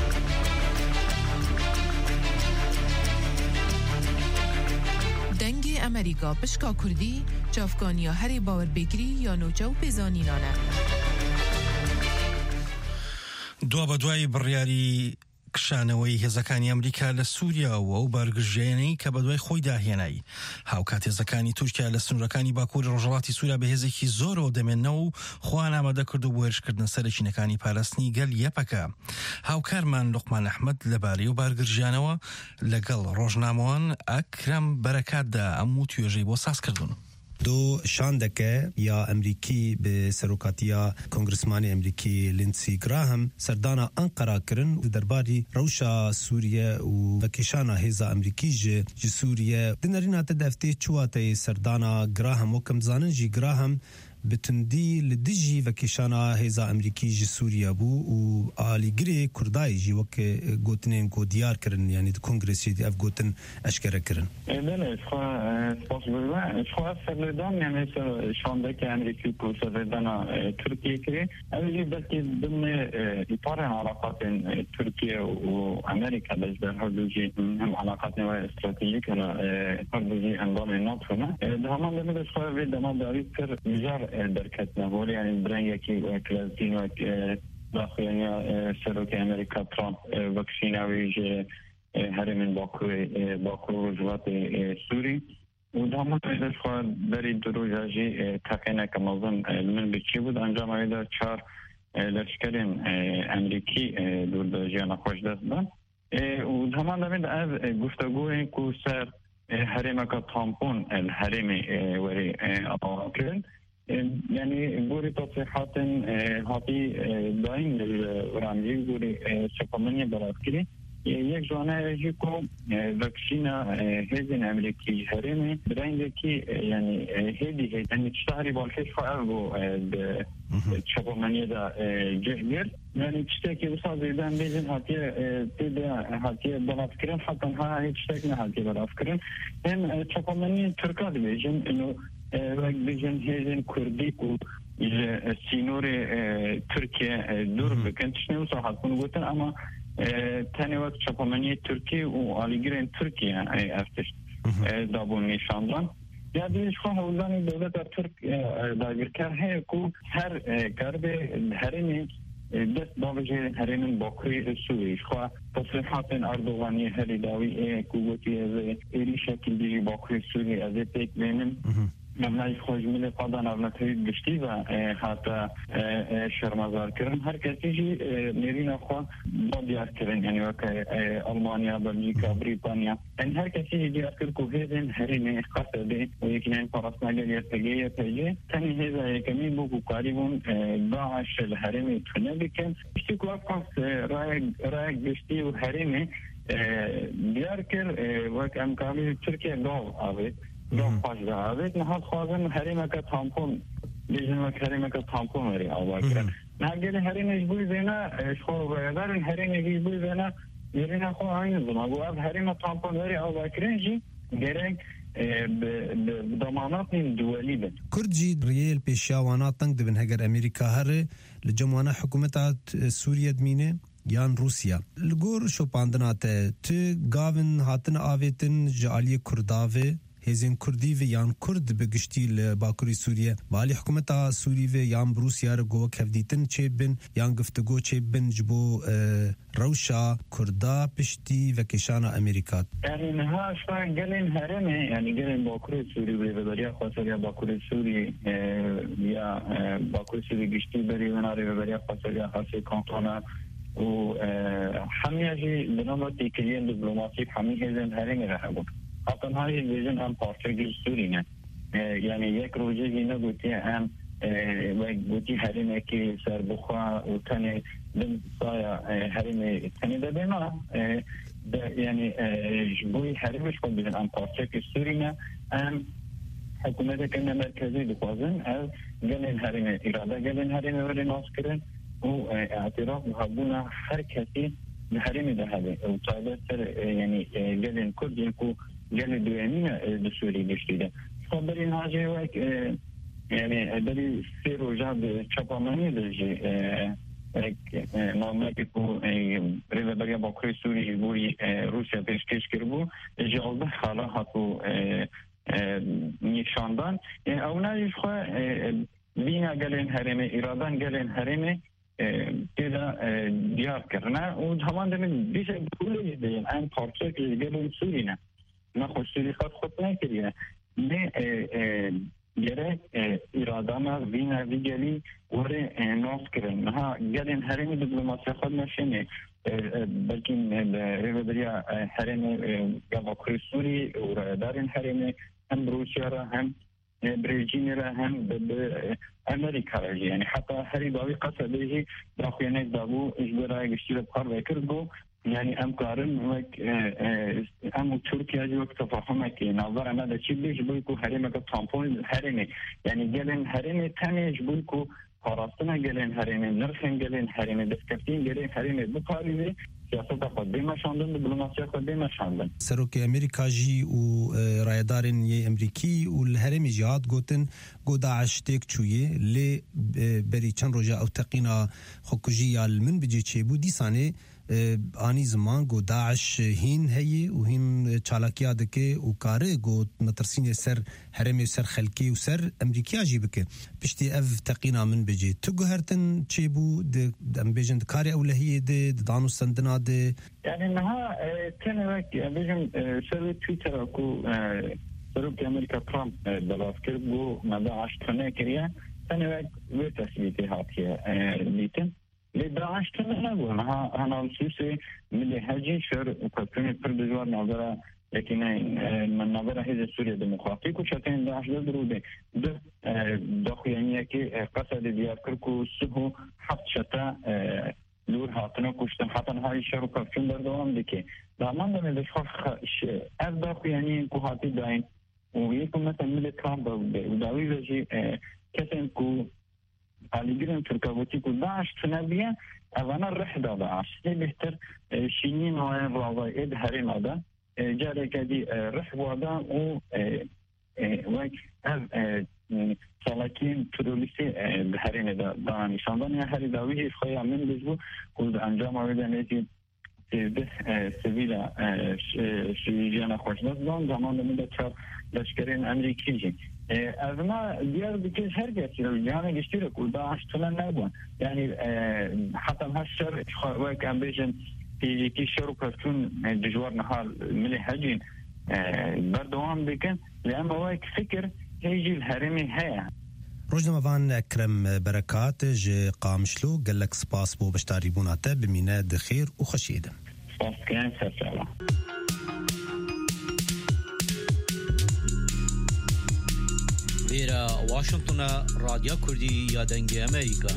دەنگی ئەمریکا پشکا کوردی چافکانیا هەری باوەربگری یا نوچە و پێزانینانە دوا بە دوای بڕیاری کشانەوەی هێزەکانی ئەمریکا لە سووریاوە و بەرگژێنەی کە بە دوای خۆی داهێنایی هاوکات هێزەکانی تورکیا لە سنوورەکانی باکووری ڕۆژهەڵاتی سووریا بە هێزێکی زۆرەوە دەمێنەوە و خۆیان ئامادە کرد و بۆ هێرشکردنە سەرچینەکانی پاراستنی گەل یەپەکە هاوکارمان لوقمان ئەحمەد لەبارەی و بارگژیانەوە لەگەڵ ڕۆژنامەوان ئەکرەم بەرەکاتدا ئەموو توێژەی بۆ ساز کردوون دو شاندکه یا امریکی به سروکاتیا کنگرسمانی امریکی لینسی گراهم سردانا انقره کرن درباری روشا سوریه و وکیشانا هیزا امریکی جه جه سوریه دنرین دفته چواته سردانا گراهم وکم زانن جی گراهم بتندی لدیجی وکیشانا هیزا امریکی جی سوریه بو و آلیگری کردای جی وک گوتنین کو دیار کرن یعنی کنگرسی دی اف گوتن اشکره کرن بله شخوا سپاس بودم شخوا سردان یعنی شاندک امریکی کو سردان ترکیه کری اولی بلکه ضمن اطار علاقات ترکیه و امریکا در هر دوجی هم علاقات نوع استراتژیک هر دوجی انگام ناتو نه ده همان دمید شخوا وی دما داری کر مجار درکت نبولی یعنی برنگی که کلاسین و داخلی سروک امریکا ترامپ وکسیناوی جه هرمین باکوی باکو روزوات سوری و دامن ایدش خواهد بری دروجاجی تقینه که موضوع من بچی بود انجام ایده چار لشکرین امریکی دور جیان خوش دست دن و دامن دامید از گفتگوی که سر هرمه که تامپون الهرم وری آقا کرد یعنی گوری تصریحات هاتی داین ورانجی گوری چپامنی برات کری یک جوانه جی کو وکسین هزین امریکی هرمی برنده کی یعنی هدی هدی یعنی چطوری بالکش فعال بو چپامنی دا جهگیر یعنی چطوری که بسا زیدن بیزن هاتی دیده هاتی برات کرن حتی ها هیچ چطوری نه هاتی برات کرن هم چپامنی ترکات بیجن اینو وقت بیجن هزین کردی کو سینور ترکیه دور بکن تشنه و صحت کنو گوتن اما تنی وقت چپامنی ترکیه و آلیگرین ترکیه افتش دابون نشاندن یادیش خواه حولانی دولت در ترک داگرکر ہے کو هر گرب هرمی دست باوجه هرمین باکوی سوریش خواه تصریحات اردوغانی هری داوی کو گوتی از ایری شکل دیجی باکوی سوری از پیک بینم نمای خوش میل قادان ارنتوی گشتی و حتی شرمزار کردن هر کسی جی میرین خو با دیار کردن یعنی وقت آلمانیا بلژیکا بریتانیا این هر کسی دیار کرد که هزین هرین قصده و یکی نه پاراس نگریه تگیه تگیه تنی هزای کمی بو قریبون داعش الهرمی تونه بکن اشتی که وقت رای رای گشتی و هرمی دیار کرد وقت امکانی ترکیه گاو آوید دو پاش دارید نه خواهیم هریم که تامپون بیشتر هریم که تامپون میری آوار کرد نه اگر هریم جبوی زنا شخور ویدار هریم جبوی زنا میری نه خو آین زنا و اب هریم تامپون میری آوار کردی گرگ ضمانات دولی بد كردجي ريال بيشاوانات تنگ دبن هجر امريكا هر لجمعنا حكومتات سوريا دمينه یان روسیا لگور شوپاندنات ت گاون هاتن آویتن جالی کرداوه هزین کردی و یان کرد بگشتی لباکوری سوریه والی حکومت سوری و یان روسیا رو گو کفدیتن چه بن یان گفتگو چه بن جبو روشا کردا پشتی و کشان امریکات یعنی نها شما گلین هرمه یعنی گلین باکوری سوری و بدریا خاصه یا باکوری سوری یا باکوری سوری گشتی بری و ناری و بدریا خاصه یا خاصه کانتونا و همه جی بنامه تیکلیه دیپلماسی همه هزین هرمه راه بود حتی هایی ویژن هم پارچگی سوری نه یعنی یک روزی اینه گوتی هم و گوتی هرمه که سر بخوا و تنه دم سایا هرمه تنه ده ما یعنی جبوی هرمش خود بیدن هم پارچگی سوری نه هم حکومت کنه مرکزی دخوازن از گلین هرمه اراده گلین هرمه ولی ناس کرن و اعتراف محبونا هر کسی هرمه ده هده و طایبت سر یعنی گلین کردین که گل دوامین دستوری گشتیده. خب برای ناجی وقت یعنی برای سه روزه چپامانی داشتی نامه که کو ریز برای باکوری سوری بوی روسیا پیشکش کرد جالب حالا هاتو نشاندن. اونایش خو بینا گلین هرمه ایرادان گلین هرمه دیدا دیار کردن و همان دم بیشتر پولی دیم ان پارچه که گلین سوری نه. ما خوشی خود خود نکردیم. نه گره اراده ما وینا ویگلی وره ناس کردن. ها گلین هرمی دیپلماسی خود نشینه. بلکه ریودریا هرمی گاوکری سوری و دارن هرمی هم روسیه را هم برزیل را هم به امریکا را یعنی حتی هری داوی قصدی داخلی داو اجباری گشتی را کار وکردو یعنی امکارن وقت ام ترکیه جو وقت تفاهم که نظر ما داشتی بیش بوی کو هرمه که تامپون هرمه یعنی گلن هرمه تنیج بوی کو پاراستنا گلن هرمه نرخن گلن هرمه دستکفتین گلن هرمه بکاری سیاست خود بیمشاندن دیپلماسی خود بیمشاندن سروک امریکا جی و رایدارن یه امریکی و الهرم جهاد گوتن گو داعش تک چویه لی بری چند روزه او تقینا خوکجی من بجی چه بودی سانه آنی زمان گو داعش هین هی و هین چالاکیا دکه و کاره گو نترسین سر حرم سر خلکی و سر امریکا جی بکه پشتی اف تقینا من بجی تو گهرتن چه بود ام بیجن کاری اولهیه ده دانو سندنا ده یعنی نها تنه وقت بیجن سر تویتر کو سروک امریکا ترامپ دلاف کرد گو داعش تنه کریه تنه وقت وی تسلیتی هاتیه لیتن لداعش تنه نبود ها هنالسیسی ملی هجی شر کتونی پر دجوار نظره لیکن من نظره هیچ سوریه دموکراتی کو چطور داعش دروده ده داخلیه که قصد دیار کرد کو سه هفت شتا لور هاتنا کشتن حتی های شر کتون در دوام دیگه دامان دم دشخوش از داخلیه کو هاتی داین و یکم مثلا ملی ترامپ و داوی وجی کسیم کو حالیگرن ترکاوتی کو داعش تنبیه اوانا رحدا داعش لی بهتر شینین و راضایید هرین آده جاره کدی رح وادا و وک از سالاکین ترولیسی هرین دانشاندن یا هری داویش خواهی امن بجبو کود انجام آویده نیتی سیزده سویل شویجیان خوشدست دان زمان دمیده چار لشکرین امریکی جی از ما دیار بکش هر کسی رو جهان گشتی رو که داعش تونن نبون یعنی حتی هم شر وک ام بیشن که شر و کفتون دجوار نحال ملی حجین بردوام بکن لأما وک فکر هيجي الهرمي هيا روزنامه‌وان اکرم برکات ج قامشلو گلک سپاس بو بشتاری بوناته بمینه دخیر و خشیدم سپاس کنم سرچالا ویرا واشنطن رادیو کردی یا دنگ امریکا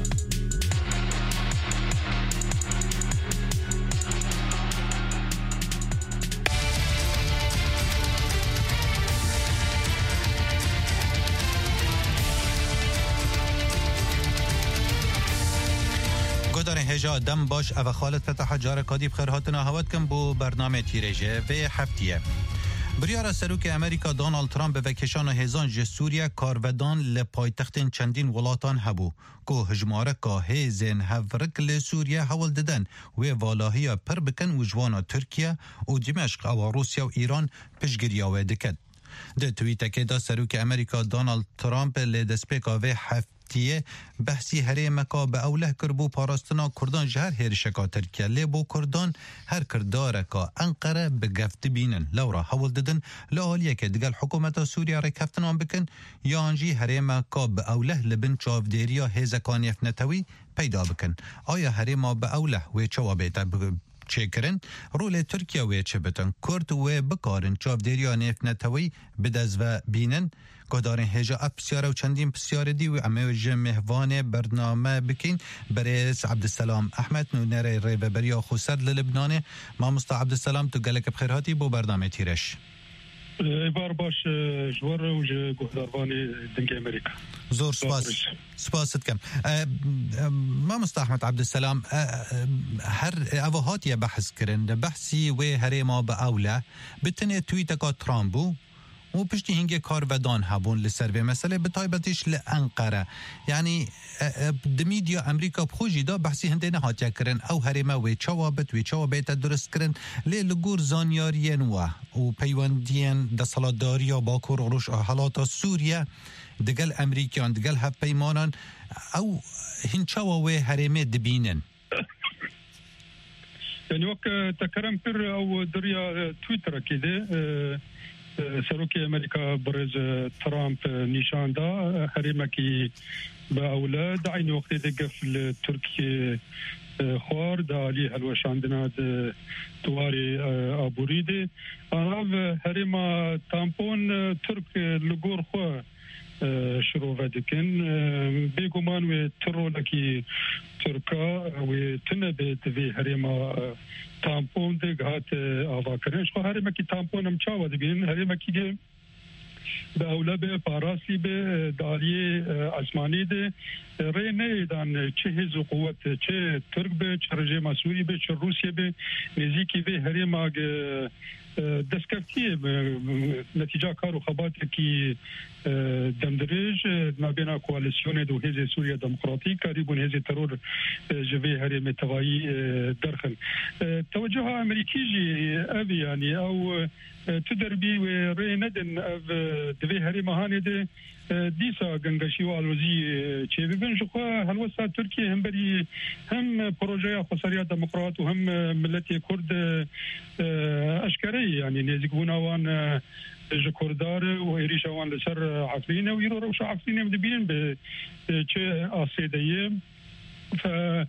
هجا دم باش او خالد فتح جار کادی بخیر هاتنا هوت کم بو برنامه تیرجه و هفتیه بریار سروک امریکا دونالد ترامپ به کشان هزان ج سوریه کارودان لپایتخت چندین ولاتان هبو که هجماره که هزین هفرک لسوریه حول ددن و والاهی پر بکن و جوانا ترکیه و دمشق و روسیا و ایران پشگیریا و دکد. ده تویته که دا سروک امریکا دونالد ترامپ لدسپیکا و هفت بحثی هریمکا به اوله کربو پاراستنا کردان جهر هیرشکا ترکیه لیبو کردان هر کردارکا انقره به گفت بینن لورا حول ددن لحالیه که دیگل حکومت سوریا رکفتنان بکن یا انجی هریمکا به اوله لبن چاودیریا هیزکان یفنتوی پیدا بکن آیا هریما به اوله و چوابیتا چه کرن رول ترکیه و چه بتن کرد و بکارن چاودیریا نفنتوی بدز و بینن گدارن هجا اپ بسیار و چندین بسیار دی و اموج مهوان برنامه بکین برئیس عبدالسلام احمد نونر ریبریا خسر للبنان ما مصطفى عبدالسلام تو گلک بخیراتی بو برنامه تیرش ایبار باش جوار و گهداروانی دنگ امریکا زور سپاس سپاست کم ما مصطفى احمد عبدالسلام هر اوهات بحث کرن بحثی و هریما با اوله بتنه تویتکا ترامبو و پشتی هنگی کار ودان هبون لسر مسئله بطایبتش لانقره یعنی دمیدیا امریکا بخوشی دا بحثی هنده نهاتیا کرن او هریمه و چوابت و چوابت درست کرن لی لگور زانیارین و و پیواندین دا سالاداریا باکور روش حالات سوریه دگل امریکیان دگل هف پیمانان او هنچوا و هریمه دبینن یعنی وقت تکرم پر او دریا تویتر کده سروک امریکا برز ترامپ نشان دا هریمکی با اولاد عین وقتی دقف لترکیه خوار دا علی هلوشاندنا تواری آبوریده آنها هریما تامپون ترک لگور خواه شروع ودکن بیگمان و ترولکی ترکا و تنبت وی هریما تامپون دیگ هات آوا کرنش خو هریمکی تامپون هم چاوا دبین هریمکی ده به اوله به پاراسی به دالی اسمانی ده ری نیدان چه هز قوت چه ترک به چه رژیم سوری به چه روسیه به نزیکی به هریما دستکفتی نتیجه کار و خبات کی دمدرج نابینا کوالسیون دو هز سوریا دموکراتیک قریبون هز ترور جوی هرم توایی درخن توجه امریکی جی اوی یعنی او تدربی و ری ندن او دوی هرم هانه ده دیسا گنگشی و آلوزی چه ببین جو هلوسا ترکیه هم بری هم پروژه خساریا دموکرات و هم ملت کرد اشکری یعنی نزدیک بوناوان جکردار و ایریشوان لسر عفرینه و ایرو روش عفرینه مدبین به چه آسیدهیه ف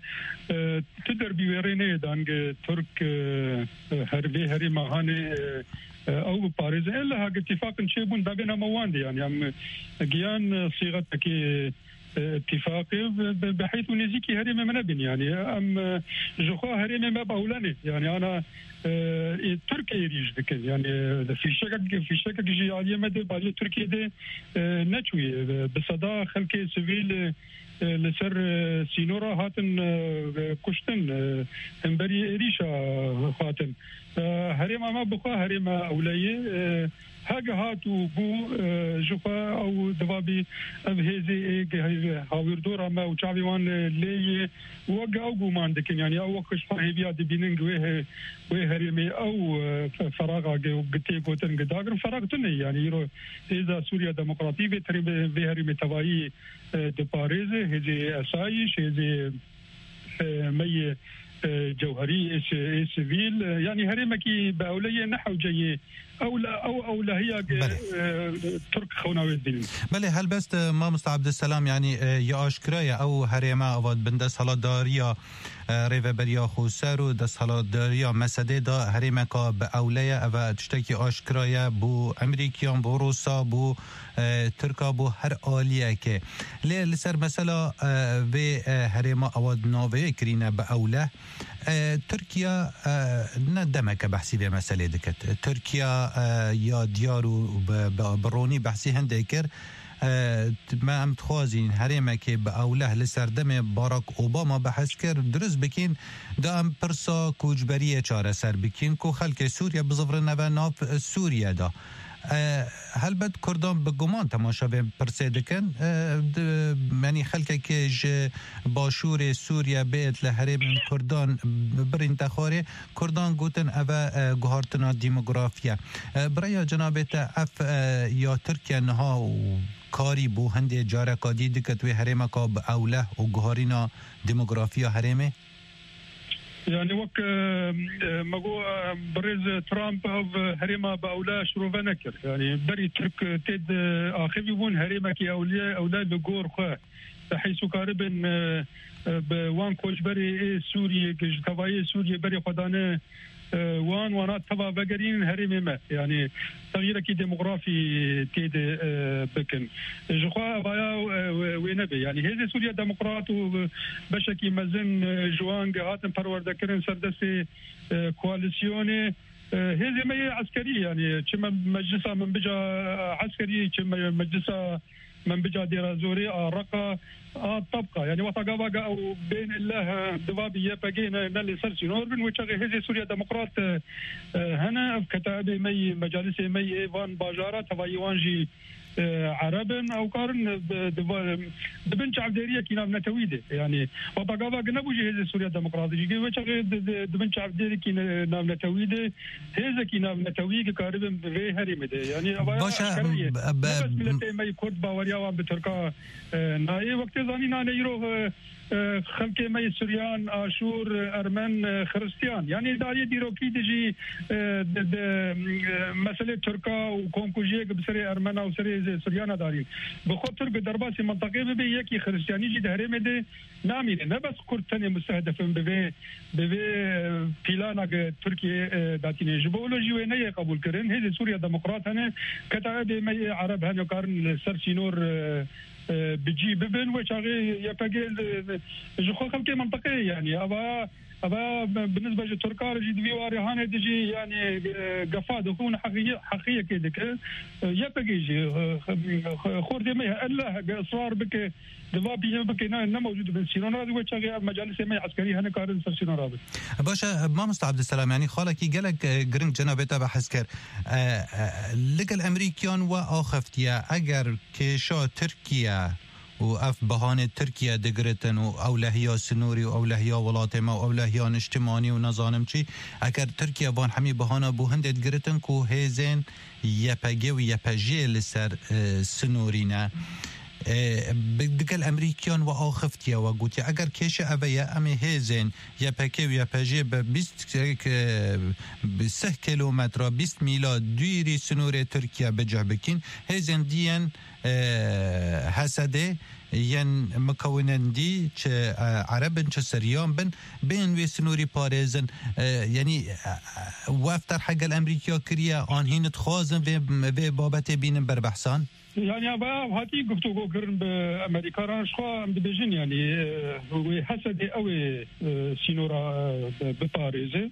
تدربی ورینه دانگ ترک هربی هری ماهانه او باريس الا هاك اتفاق شيبون دابنا مواندي يعني ام جيان صيغه كي اتفاق بحيث نزيكي هرم منبن يعني ام جوخا هرم ما باولاني يعني انا تركيا يريج دكن يعني في شكل في شكل جي عاليه مدى بالي تركيا دي نتوي بصدا خلك سيفيل لسر سينورا هاتن كشتن امبري ريشا هاتن هريما ما بقى هريما أولية هاجا هاتو بو جوفا أو دوابي أبهزي هاويردورا ما وشعبي وان لي وجا أو جومان دكين يعني أو وقش فهيبيا دبينين جوه وهريمي أو فراغ جو قتي قوتن قداغر فراغ تني يعني يرو إذا سوريا ديمقراطية بتري بهريمي تواي دباريز هذي أسايش هذي مي جوهري سيفيل يعني هريمكي بأولية نحو جاي او لا او او لا هي ترك خوناوي الدين. بله هل بس ما مستعبد السلام يعني يا اشكرايا او هريما اود بنده سالاداريا ریوبریا خوسر و د سالاداریا مسده دا هریمه که به اولیه و تشتکی آشکرایه بو امریکیان بو روسا بو ترکا بو هر آلیه که لی لسر مثلا و هریمه اواد ناوه کرینه به اوله ترکیا ندمه که بحثی به مسئله دکت ترکیا یا دیارو برونی بحثی هنده کر ما ام تخوازین هریمه که به اوله لسردم باراک اوباما بحث کرد درست بکین دا ام پرسا کوجبری چاره سر بکین کو خلک سوریا بزفرن و ناف سوریا دا هل بد کردان به گمان تماشا به پرسه دکن یعنی خلک که باشور سوریا بیت لحریم کردان برین تخاره کردان گوتن او گوهارتنا دیموگرافیا برای جنابت اف یا ترکیه نها و کاری بو هنده جاره کادی دکت و حریمه که به اوله و گوهارینا دیموگرافیا حریمه يعني وك مجو برز ترامب أو هريمة بأولا شروفا نكر يعني بري ترك تد آخر يبون هريمة كي أولياء أولاد بجور خا حيث قاربن بوان كوش بري سوري كش تواي سوري بري خدانة وان وانا تبع بقرين هريمة ما يعني تغيير كي ديموغرافي تيد بكن جخوا بايا وينبي يعني هذه سوريا ديمقراط وبشكي مزن جوان قهاتن پروردكرن سردسي كواليسيوني هذه ما هي عسكرية يعني كما مجلسها من بجا عسكري كما مجلسها من بجا ديرا زوري رقا طبقة يعني وطاقا أو بين الله دوابية بقينا نالي سرسي نوربن وشاقي هزي سوريا ديمقراط هنا كتابي مي مجالسي مي ايفان باجارة تفاي وانجي عربن او قارن دبن شعب ديريه كينا نتويده يعني وطاقا نبوجي هزي سوريا ديمقراطي وشاقي دبن شعب ديري كينا نتويده هزي كينا نتويده قاربن في هريمده يعني باشا بس ملتي مي كرد باوريا وان بتركا ناي وقت زاني نانا يروه خلق مي سوريان آشور أرمن خريستيان يعني داري ديروكي تجي مسألة تركا وكونكوجيه بسري أرمنا وسري سوريانا داري بخاطر بدرباسي منطقة ببي يكي خريستياني جي دهري مده نامي نه بس كرتني مستهدفين ببي ببي بلانا تركيا داتيني جبولوجي وينيه قبول كرن هذه سوريا ديمقراط هنا كتاب مي عرب هنا كارن سرسينور بيجي ببن وشاغي يبقى جو خلقي منطقيه يعني ابا ابا بالنسبه للتركار جي ديواري هاني تجي يعني قفاد يكون حقيقيه حقيقيه كده يبقى يجي خورتي ما الا اصرار بك دبابي بك ما موجود بالسينون هذا وشاغي مجالس ما عسكريه هنا كارن سرسينون هذا باشا ما مستعبد السلام يعني خالك قالك جرين جنابته بحسكر لقى الامريكان واخفتيا اگر كيشا تركيا و اف بهانه ترکیه دگرتن و اولهیا سنوری و اولهیا ولاتما و اولهیا اجتماعی و نظانم چی اگر ترکیه وان همی بهانه بو هند دگرتن کو هیزن یپگی و یپجی لسر سنورینه بقل امريكان واخفتيا وقلت اگر كيش ابيا امي هيزن يا باكي ويا باجي ب بسه كيلومتر بيست ميلاد دويري سنور تركيا بجهبكين هيزن ديان حسده ين مكونن دي چه عربن چه سريان بن بين وي سنوري باريزن يعني وافتر حق الامريكا كريا آن هين تخوازن في بابت بين بربحسان يعني أبا هاتي قفتو كرن بأمريكا رانشخوا مدبجين يعني هو حسد أوي سينورا بباريزة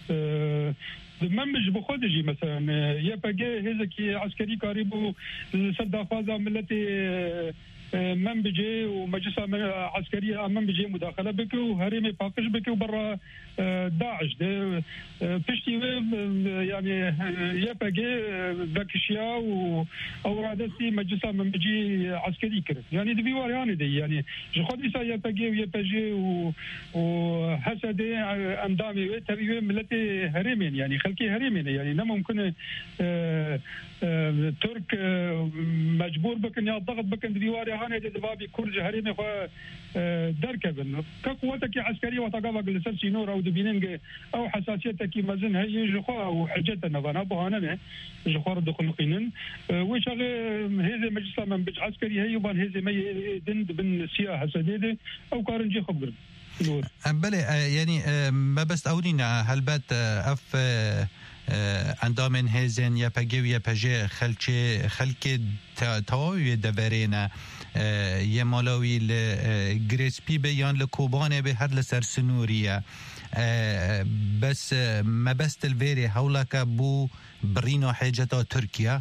ممش بخودجي مثلا يبقى هزكي عسكري قريبو صدى فازا ملتي من بيجي ومجلس عسكري من بيجي مداخله بك وهرمي باقش بك وبرا داعش ده بشتي يعني يبقى بكشيا واورادسي مجلس من بيجي عسكري كر يعني دي واريان دي يعني جو خدي سا يبقى ويبقى وحسد اندامي تبي ملتي هرمين يعني خلكي هرمين يعني ما ممكن ترك مجبور بكن يا ضغط بكن دي واري هانه دبابي كرج هريمه خو دركبن كقوتك عسكريه وتقابل لسر سينور او دبيننج او حساسيتك مزن هي جخوا وحجتنا بنا بهانه جخور دخل قينن وشغ هذا مجلس من بج عسكري هي وبان هذا ما دند بن سياحه سديده او كارنجي خبر بله يعني ما بس اولينا هل بات اف اندام هزن یا پگیو یا پجه خلچه خلک تاوی دبرینا یه مالاوی لگریسپی بیان لکوبانه به هر لسر سنوریه بس ما بست الویری حولك بو برينو حاجة تركيا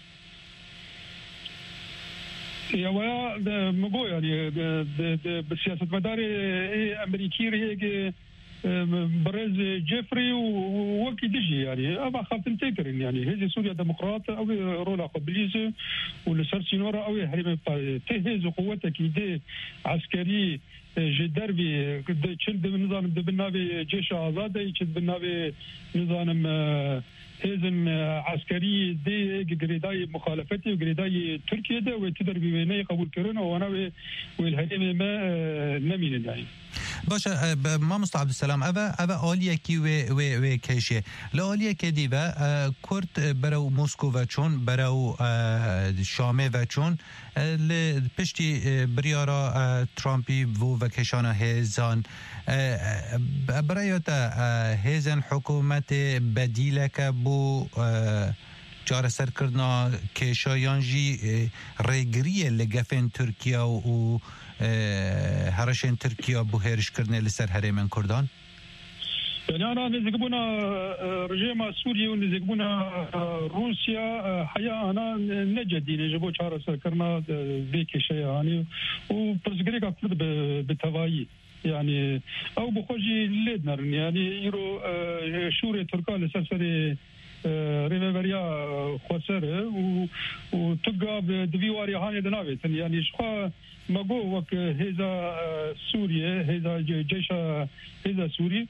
يا ويا مقول يعني بالسياسة مداري أمريكي هيك برز جيفري ووكي ديجي يعني أبا خافتن تكرن يعني هذه سوريا ديمقراط أو رولا قبليزة ولسر سينورا أو هريم تهز قوتك دي عسكري جدربي تشد بالنظام بالنابي جيش آزاد يشد بالنابي نظام هزم عسكري دي جريداي مخالفتي وجريداي تركيا ده وتدربي بيني قبول كورونا وانا والهريم ما نمين يعني باشه ما مصطفى عبد السلام أبا أبا آلية كي و و و كيشة لا آلية كدي و كورت برو موسكو و چون برو شامه و چون لپشتی بریارا ترامپی و و کشانه هزان برای تا هزن حکومت بدیله که بو جار سر کردنا کشایان جی ریگریه لگفن ترکیه و هرشن ترکیه بو هرش کردنه لسر هرمن کردان يعني أنا نزقبنا رجيم سوريا ونزقبنا روسيا حياة أنا نجدي نجبو شهر سكرنا ذيك شيء يعني وبرزقريك أكتر بتواي يعني أو بخوجي ليدنر يعني يرو شوري تركا لسرسري ريفيريا خسر وتقى بدفيواري هاني دنابت يعني شخا ماغو وك هذا سوريا هذا جيش هذا سوري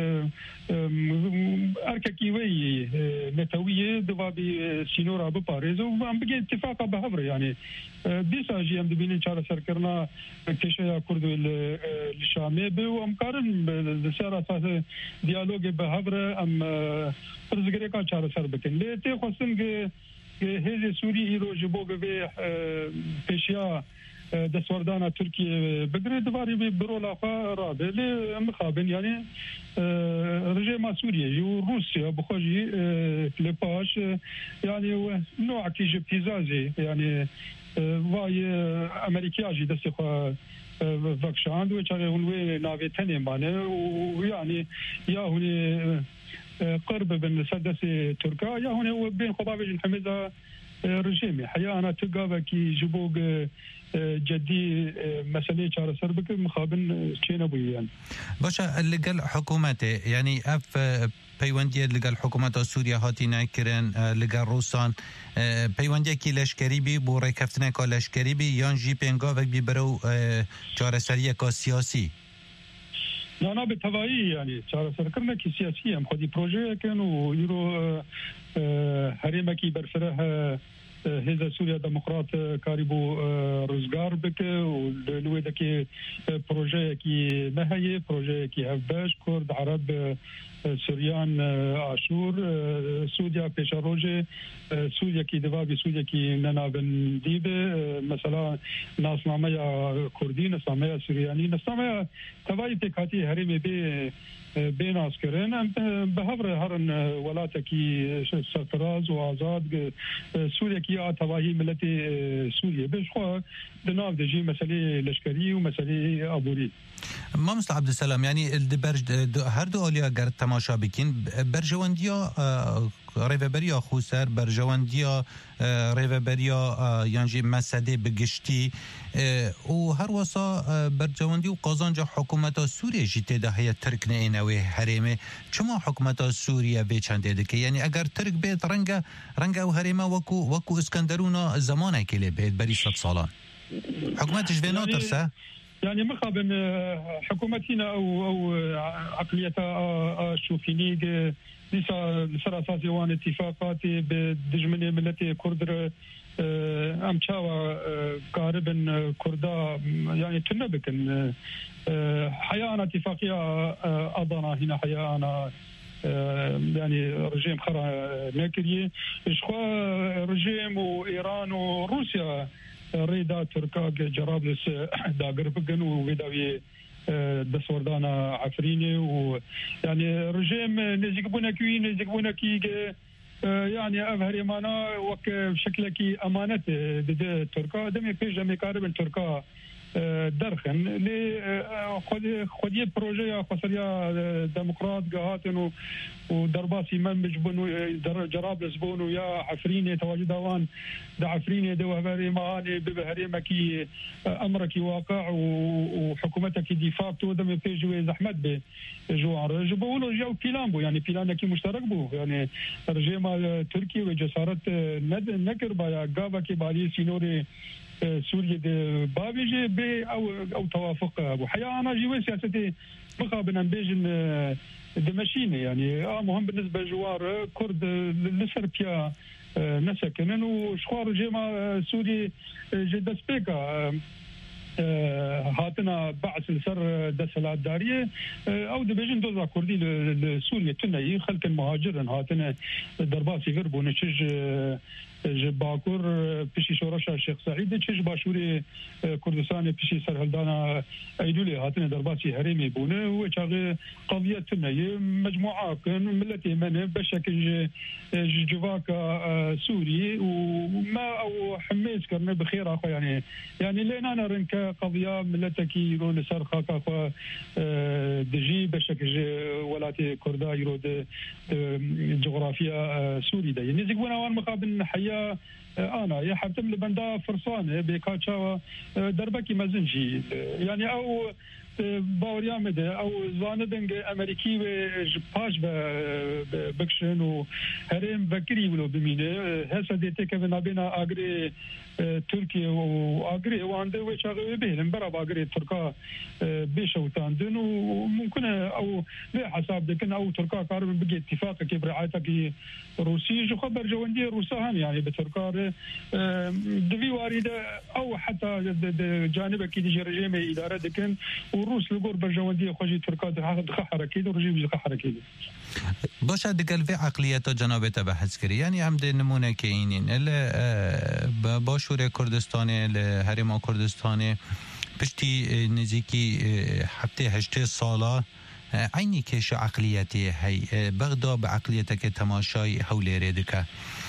ارككيوي نتويه دبابي سينورا بباريس وعم بقي اتفاق بهبر يعني ديسا جي ام دبين شهر سركرنا كشيا كردو الشامي وام قارن بسيارة اساس ديالوج بهبر ام برزغريكا شهر سر بكن ليتي خصن هذا سوري ايرو جبوغ به بيشيا دستوردانا تركيا بقري دواري برولا رابع مخابن يعني رجيم سوريا يو روسيا بخوجي لباش يعني نوع كي ابتزازي يعني واي امريكاجي دستخوا فاكشاند وشاري هنوي نافي تاني مانه ويعني يا هوني قرب بين سدس تركيا يا هوني بين خطابج الحمزة رجيمي حياة أنا تلقى كي جبوق جدي مسألة شهر سربك مخابن كينا بويان باشا اللي قال حكومته يعني أف پیوندی لگل حکومت سوریه هاتی نکرن لگل روسان پیوندی کی لشکری بی بو رکفتنه کا لشکری بی یان جی پنگا وک بی برو چارەسەریە کا سیاسی لا لا بالتوائي يعني چارەسەر كرنا كي سياسية هم خدي بروجي كانوا يرو هريمكي برفره هذا سوريا ديمقراط كاريبو روزغار بك ولويدكي بروجي كي نهاية بروجي كي هفباش كرد عرب سوريان عاشور سوريا بيشاروجي سوريا كي دبابي سوريا كي ننابن ديبه مثلا ناس نامية كردي ناس نامية سورياني ناس نامية تواي تكاتي هرمي بي بين عسكرين بهبر هرن ولاتكي سرفراز وآزاد سوريا كي تواهي ملتي سوريا بشخوا دناف دجي مسألة لشكري ومسألة أبوري ما مستر عبد السلام يعني الدبرج هر دو اولیا گر تماشا بکین برجواندیا ریوبریا خوسر برجواندیا ریوبریا یانجی مسده بگشتی و هر وسا برجواندی و قازانجا حکومت سوریه جیته ده هیا ترک نه اینوی حریمه چما حکومت سوریه به چنده دکه یعنی اگر ترک بیت رنگ رنگ او حریمه وکو وکو اسکندرونا زمانه کلی بیت بری ست سالان حکومتش به ناترسه يعني مخابن حكومتنا او او عقليتها شوفينيق لسا لسر اساسي وان اتفاقات بدجمنه ملتي كردر ام تشاوا قاربا كردا يعني تنبكن حيانا اتفاقيه اضنا هنا حيانا يعني رجيم خرا ناكري شخوا رجيم وايران وروسيا ريدا تركا جرابلس داغر بقن ويداوي دسوردانا عفريني ويعني رجيم نزيقبونا كوي نزيقبونا كي يعني أظهر مانا وك بشكل كي أمانة ضد تركا دمي بيج دمي قارب تركا درخن ل خدي خدي بروجي خسريا ديمقراط قهاتن ودرباسي من بجبنو جراب لزبونو يا عفريني تواجدوان دا عفريني دو هبري معاني ببهري مكي أمرك واقع وحكومتك ديفاكتو دم بيجوي زحمت به جوار جبولو جو بيلانبو يعني بيلانكي مشترك بو يعني رجيم تركي وجسارت نكر بايا غابا كي بالي سينوري سوريا دي بابيجي بي او او توافق ابو حياه انا جيوي سياستي مقابل بيجن دمشيني يعني اه مهم بالنسبه لجوار كرد لسربيا نسكنن وشخوار جيما سوري جدا سبيكا هاتنا بعث السر دسلات داريه او دبيجن دوزا كردي لسوريا تناي خلق المهاجر هاتنا درباسي غربو نشج باكور بشي شورشا الشيخ سعيد تشج باشوري كردستان بشي سرهلدانا ايدولي هاتنا درباسي هريمي بونه وشاغي قضيه تناي مجموعه ملتي من بشكل جواكا سوري وما او حميس كرنا بخير اخو يعني يعني لين انا رنك قضيه ملتك يرو لسرخا كا دجي بشكل ولاتي كردا يرو جغرافيا سوري ده يعني زيقونا وان مقابل حياه انا يا حتم لبندا فرصانه بكاتشا دربكي مزنجي يعني او باوريا مده او زاندنج امريكي باش بكشن وهرم بكري ولو بمينه هسه ديتك بنا اجري تركيا واجري وعنده وشغله بينهم برا اجري تركا بيشوتاندن وممكن او بحساب دكن او تركا قارب بقي اتفاق كي برعايتك روسي جو خبر جوندي روسان يعني بتركا دبي وارده او حتى جانب كي دي رجيم اداره دكن وروس لغور برجوندي خوجي تركا دخل حركه رجيم دخل حركه باشه دقل في عقليته جنابته بحث كري يعني عمد نمونه كاينين الا باشور كردستان لهرم كردستان پشتی نزیکی هفته هشت ساله عینی کش عقلیتی هی بغدا به عقلیت که تماشای حول ردکه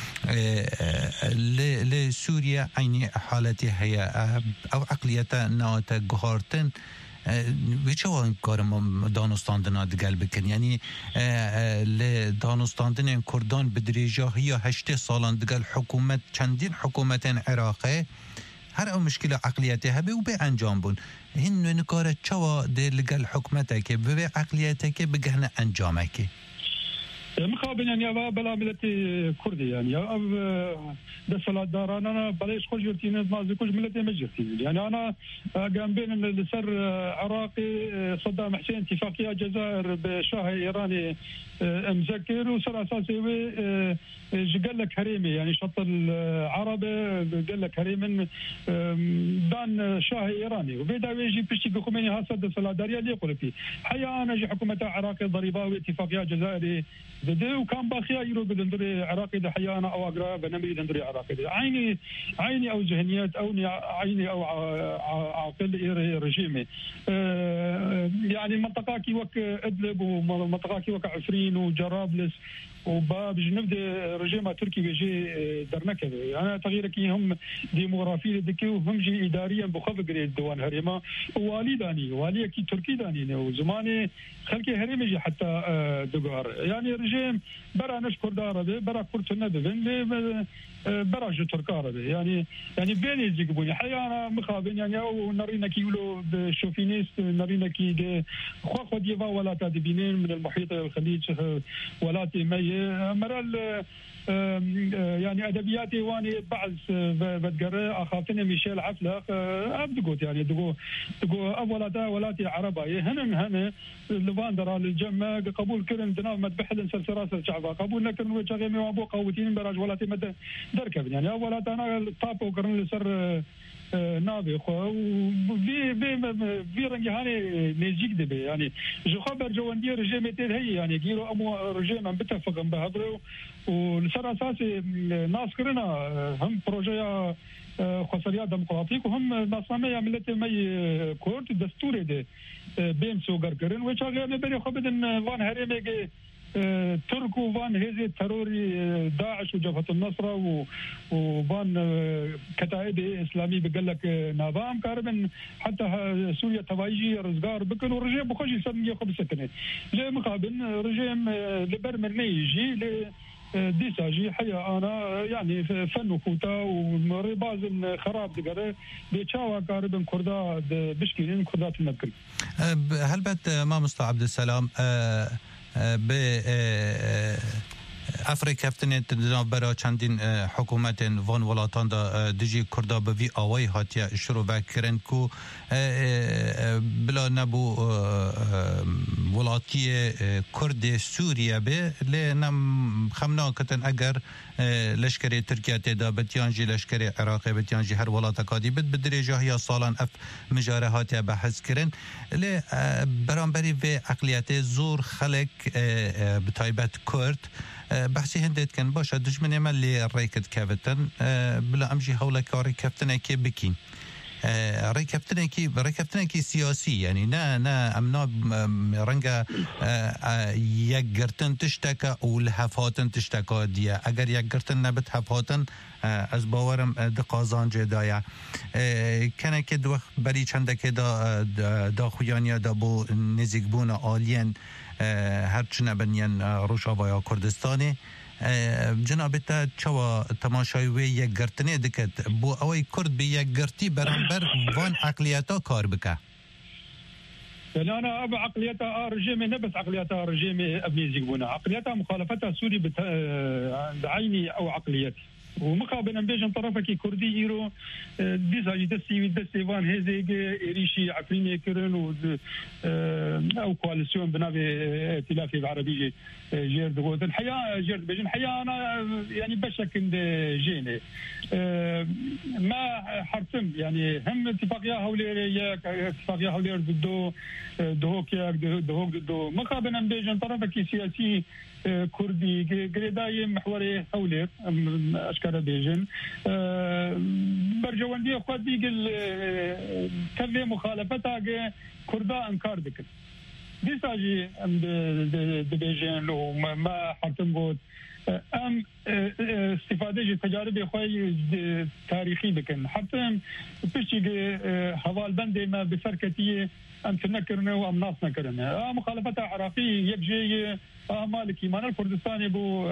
ل سوریا عینی حالتی هی او عقلیت نات گهارتن ویچه وان کارم دانستاندن دگل بکن یعنی ل دانستاندن کردان بدریجه یا هشت سالان دگل حکومت چندین حکومت عراقه هر او مشکل عقلیتی هبه و به انجام بون هنو نکاره چوا در لگل حکمته که به عقلیتی که بگهن انجامه که مخابن يعني أبا بلا ملتي كردي يعني أب دسلات داران أنا بلاش كل جرتين ما زكوش ملتي مجرتين يعني أنا قام بين السر عراقي صدام حسين اتفاقية الجزائر بشاه إيراني مذكر وصار أساسي قال لك هريمي يعني شط العرب قال لك هريم دان شاه إيراني وبيدا يجي بشتي بخميني هاسد دسلات داريا اللي يقول فيه حيا أنا جي حكومة عراقي ضريباوي اتفاقية جزائري ده وكان باخيا يرو بدندري عراقي ده حيانا او اقرا بنمي دندري عراقي ده عيني عيني او ذهنيات او عيني او عاقل رجيمي يعني منطقه كي وك ادلب ومنطقه كي وك عفرين وجرابلس وباب جنب رجيم تركي بيجي درنكه انا تغييرك هم ديموغرافي دكي وهم جي اداريا بخف قريد دوان هريما والي داني والي كي تركي داني وزماني خلكي هريمي جي حتى دغار يعني رجيم برا نشكر دار برا كرت الندب برا جو تركار يعني يعني بيني زيقبوني حيانا مخابن يعني او نرينا كي يقولوا بشوفينيست نرينا كي خو خو ديفا ولا تادبينين من المحيط الخليج ولا مي مرال يعني ادبياتي واني بعض بتقرا اخاطني ميشيل عفلق ابدقوت يعني دقو دقو اولاتا ولاتي عرباي هن هن لفاندرا للجمع قبول كرن دنا مدبحل سلسراس الشعب قبول لكن وجهي وابو قوتين براج ولاتي مد دركب يعني اولات انا طاب وكرن لسر نابي خو في في في رنجي هاني نيجيك دبي يعني جو خبر جواندي رجيم تيل هي يعني كيلو امو رجيم بتفق بهبرو ولسر اساسي ناس كرنا هم بروجيا خسريا ديمقراطيك وهم ناسامي ملتي مي كورت دستوري دي بيم سوغر كرن وشاغي مبري خبدن وان هريمي ترك وفان هذه تروري داعش وجبهة النصرة وفان كتائب إسلامي بقول لك نظام كاربن حتى سوريا توايجي رزقار بكن ورجيم بخش يسمي خمس سنين ليه مقابل رجيم لبرمرني يجي ل ديساجي حيا انا يعني فن وفوتا ورباز خراب دقره بيتشاوا قاربن كردا بشكيلين كردا تنقل. هل بت ما مصطفى عبد السلام ب افریقا فتنت برای چندین حکومت وان ولاتان دا دیجی کردا به وی آوای هاتیا شروع بکرن کو بلا نبو ولاتی کرد سوریه به لنم خمنا کتن اگر لشکری ترکیه تدا بتیانجی لشکری عراقی بتیانجی هر ولات کادی بد بدرجه یا سالان اف مجاره هاتیا بحث کرن ل برانبری و اقلیت زور خلق بتایبت کرد بحثی هندت کن باشه دشمنی من لی ریکت کفتن بلا امجی حول کاری کفتن کی بکین ریکفتن کی ریکفتن کی سیاسی یعنی نه نه امنا رنگا یک گرتن تشتکا او لحفاتن تشتکا دیه اگر یک گرتن نبت حفاتن از باورم دقازان جدایا کنه که دو بری چنده که دا دا خویانیا دا بو نزیک بون آلین هرچنه بنیان روشاوا یا کردستانی جناب تا چوا تماشای وی یک گرتنه دکت بو اوی کرد به یک گرتی برانبر وان اقلیتا کار بکه يعني انا ابى عقليتها رجيمي نبس عقليتها رجيمي ابني زيقبونا عقليتها مخالفتها سوري بعيني او عقليتي ومقابلا بيجن طرفك كردي يرو ديزا يدسي دسي وان هيزيك ريشي عفريني كرن و او كواليسيون بنابي ائتلافي العربي جيرد غوت الحياه جيرد بيجن حياه انا يعني بشكل جيني ما حرتم يعني هم اتفاقيه هوليريه اتفاقيه هولير ضدو دهوك دهوك ضدو مقابلا بيجن طرفك سياسي كردي قريداي محوري حولي اشكال بيجن برجواندي خود بيقل كذا مخالفتها كردا انكار دك ديساجي بيجن وما حرتم بود ام استفاده تجارب خوي تاريخي بكن حتى بشي حوال بندي ما بسركتيه ام تنكرنا وام ناس نكرنا مخالفتها عراقيه يبجي مالكي مان الكردستاني بو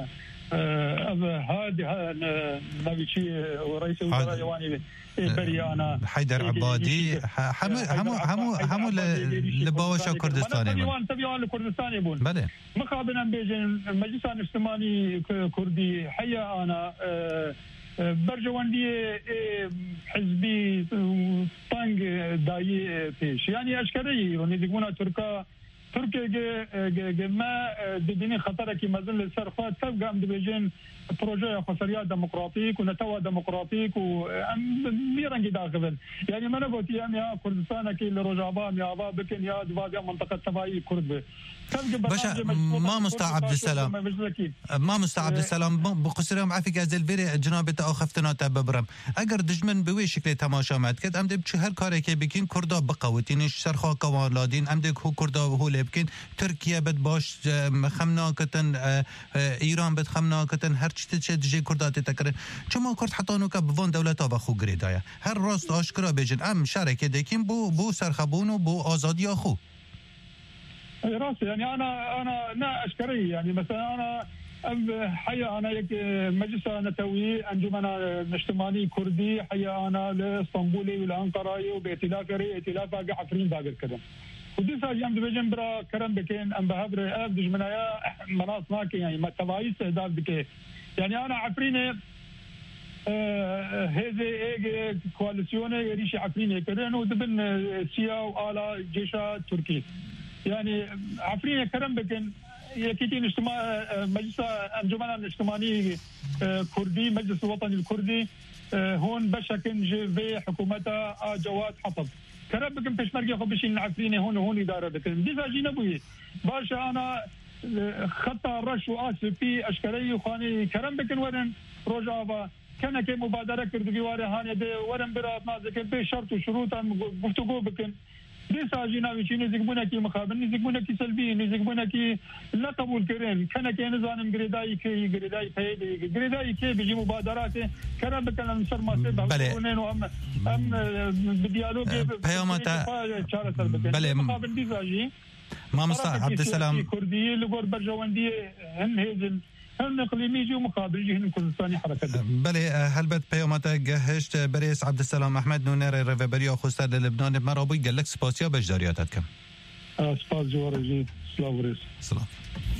هادي نبيشي ورئيس الوزراء يواني بريانا حيدر عبادي همو همو همو همو لباوشا كردستاني تبيوان تبيوان الكردستاني بون بله مقابلا بيجن مجلس الاجتماعي كردي حيا انا برجواندي حزبي طنج داي فيش يعني اشكالي يعني يقولون تركا تركيا ما دبيني خطر كي مازال السرخات تبقى ام دبيجين بروجي خسريات ديمقراطيك ونتوى ديمقراطيك وميرنجي داخل يعني ما نقول يا كردستان كي لرجابا يا ابا بكن يا دبابيا منطقه تباي كرد باشا ما مستعد عبد السلام ما مستعد عبد السلام بقصر يوم عافيك از الفيري جناب تا اخفتنا تببرم اگر دجمن به وی شکل تماشا مد کد ام دب هر کاری که بکین کردا بقوتینش سرخا کوالادین ام دک هو کردا هو لبکین ترکیه بد باش خمنا کتن ایران بد خمنا کتن هر چی چه دجی کردا تکرن چما کرد حتانو که بوان دولتا و خو گریدایا هر راست آشکارا بجن ام شرکه دکین بو بو سرخبون و بو آزادی خو راسي يعني انا انا نا اشكري يعني مثلا انا حيا انا يك مجلس نتوي انجمن اجتماعي كردي حيا انا لاسطنبولي والانقره وبائتلاف ري ائتلاف عفرين باقر كده ودي ساجي ام دبجن برا كرم بكين ام بهبر اف دجمنايا مناص ماكي يعني ما توايس اهداف بكي يعني انا عفرينه هذه كواليسيون يريش عفرينه كرن ودبن سيا وآلا جيشا تركي يعني عفرينه كرم بكين يكيتين اجتماع مجلس انجمن الاجتماعي كردي مجلس الوطني الكردي هون بشكل جي حكومتها جواد حطب كرم بكم بشمركي خو بشين عفرينه هون وهون اداره بكم دي ساجي نبوي باشا انا خطا رش واسف في اشكالي وخاني كرم بكن ورن روجافا كان كي مبادره كردي واره هاني دي ورن برات نازك بي شرط وشروط گفتگو بكن دي ساجي ناوي شي زغبونه كي مخابن زغبونه كي سلبي زغبونه كي لا قبول كرين كان كي نظام غريداي كي غريداي فايدي غريداي كي بيجي مبادرات كرم بكن نصر ما سبب ام ام بالديالوج بيومتا بله مخابن دي ساجي ما مصطفى عبد السلام كردي لغور برجواندي هن هيزن هن اقليمي جو مقابل جهن كردستاني حركه بله هلبت بيومتا جهشت بريس عبد السلام احمد نونر ريفبريو خستر لبنان مرابي قال لك سباسيا بجدارياتكم سپاس جوارجی سلام ورس سلام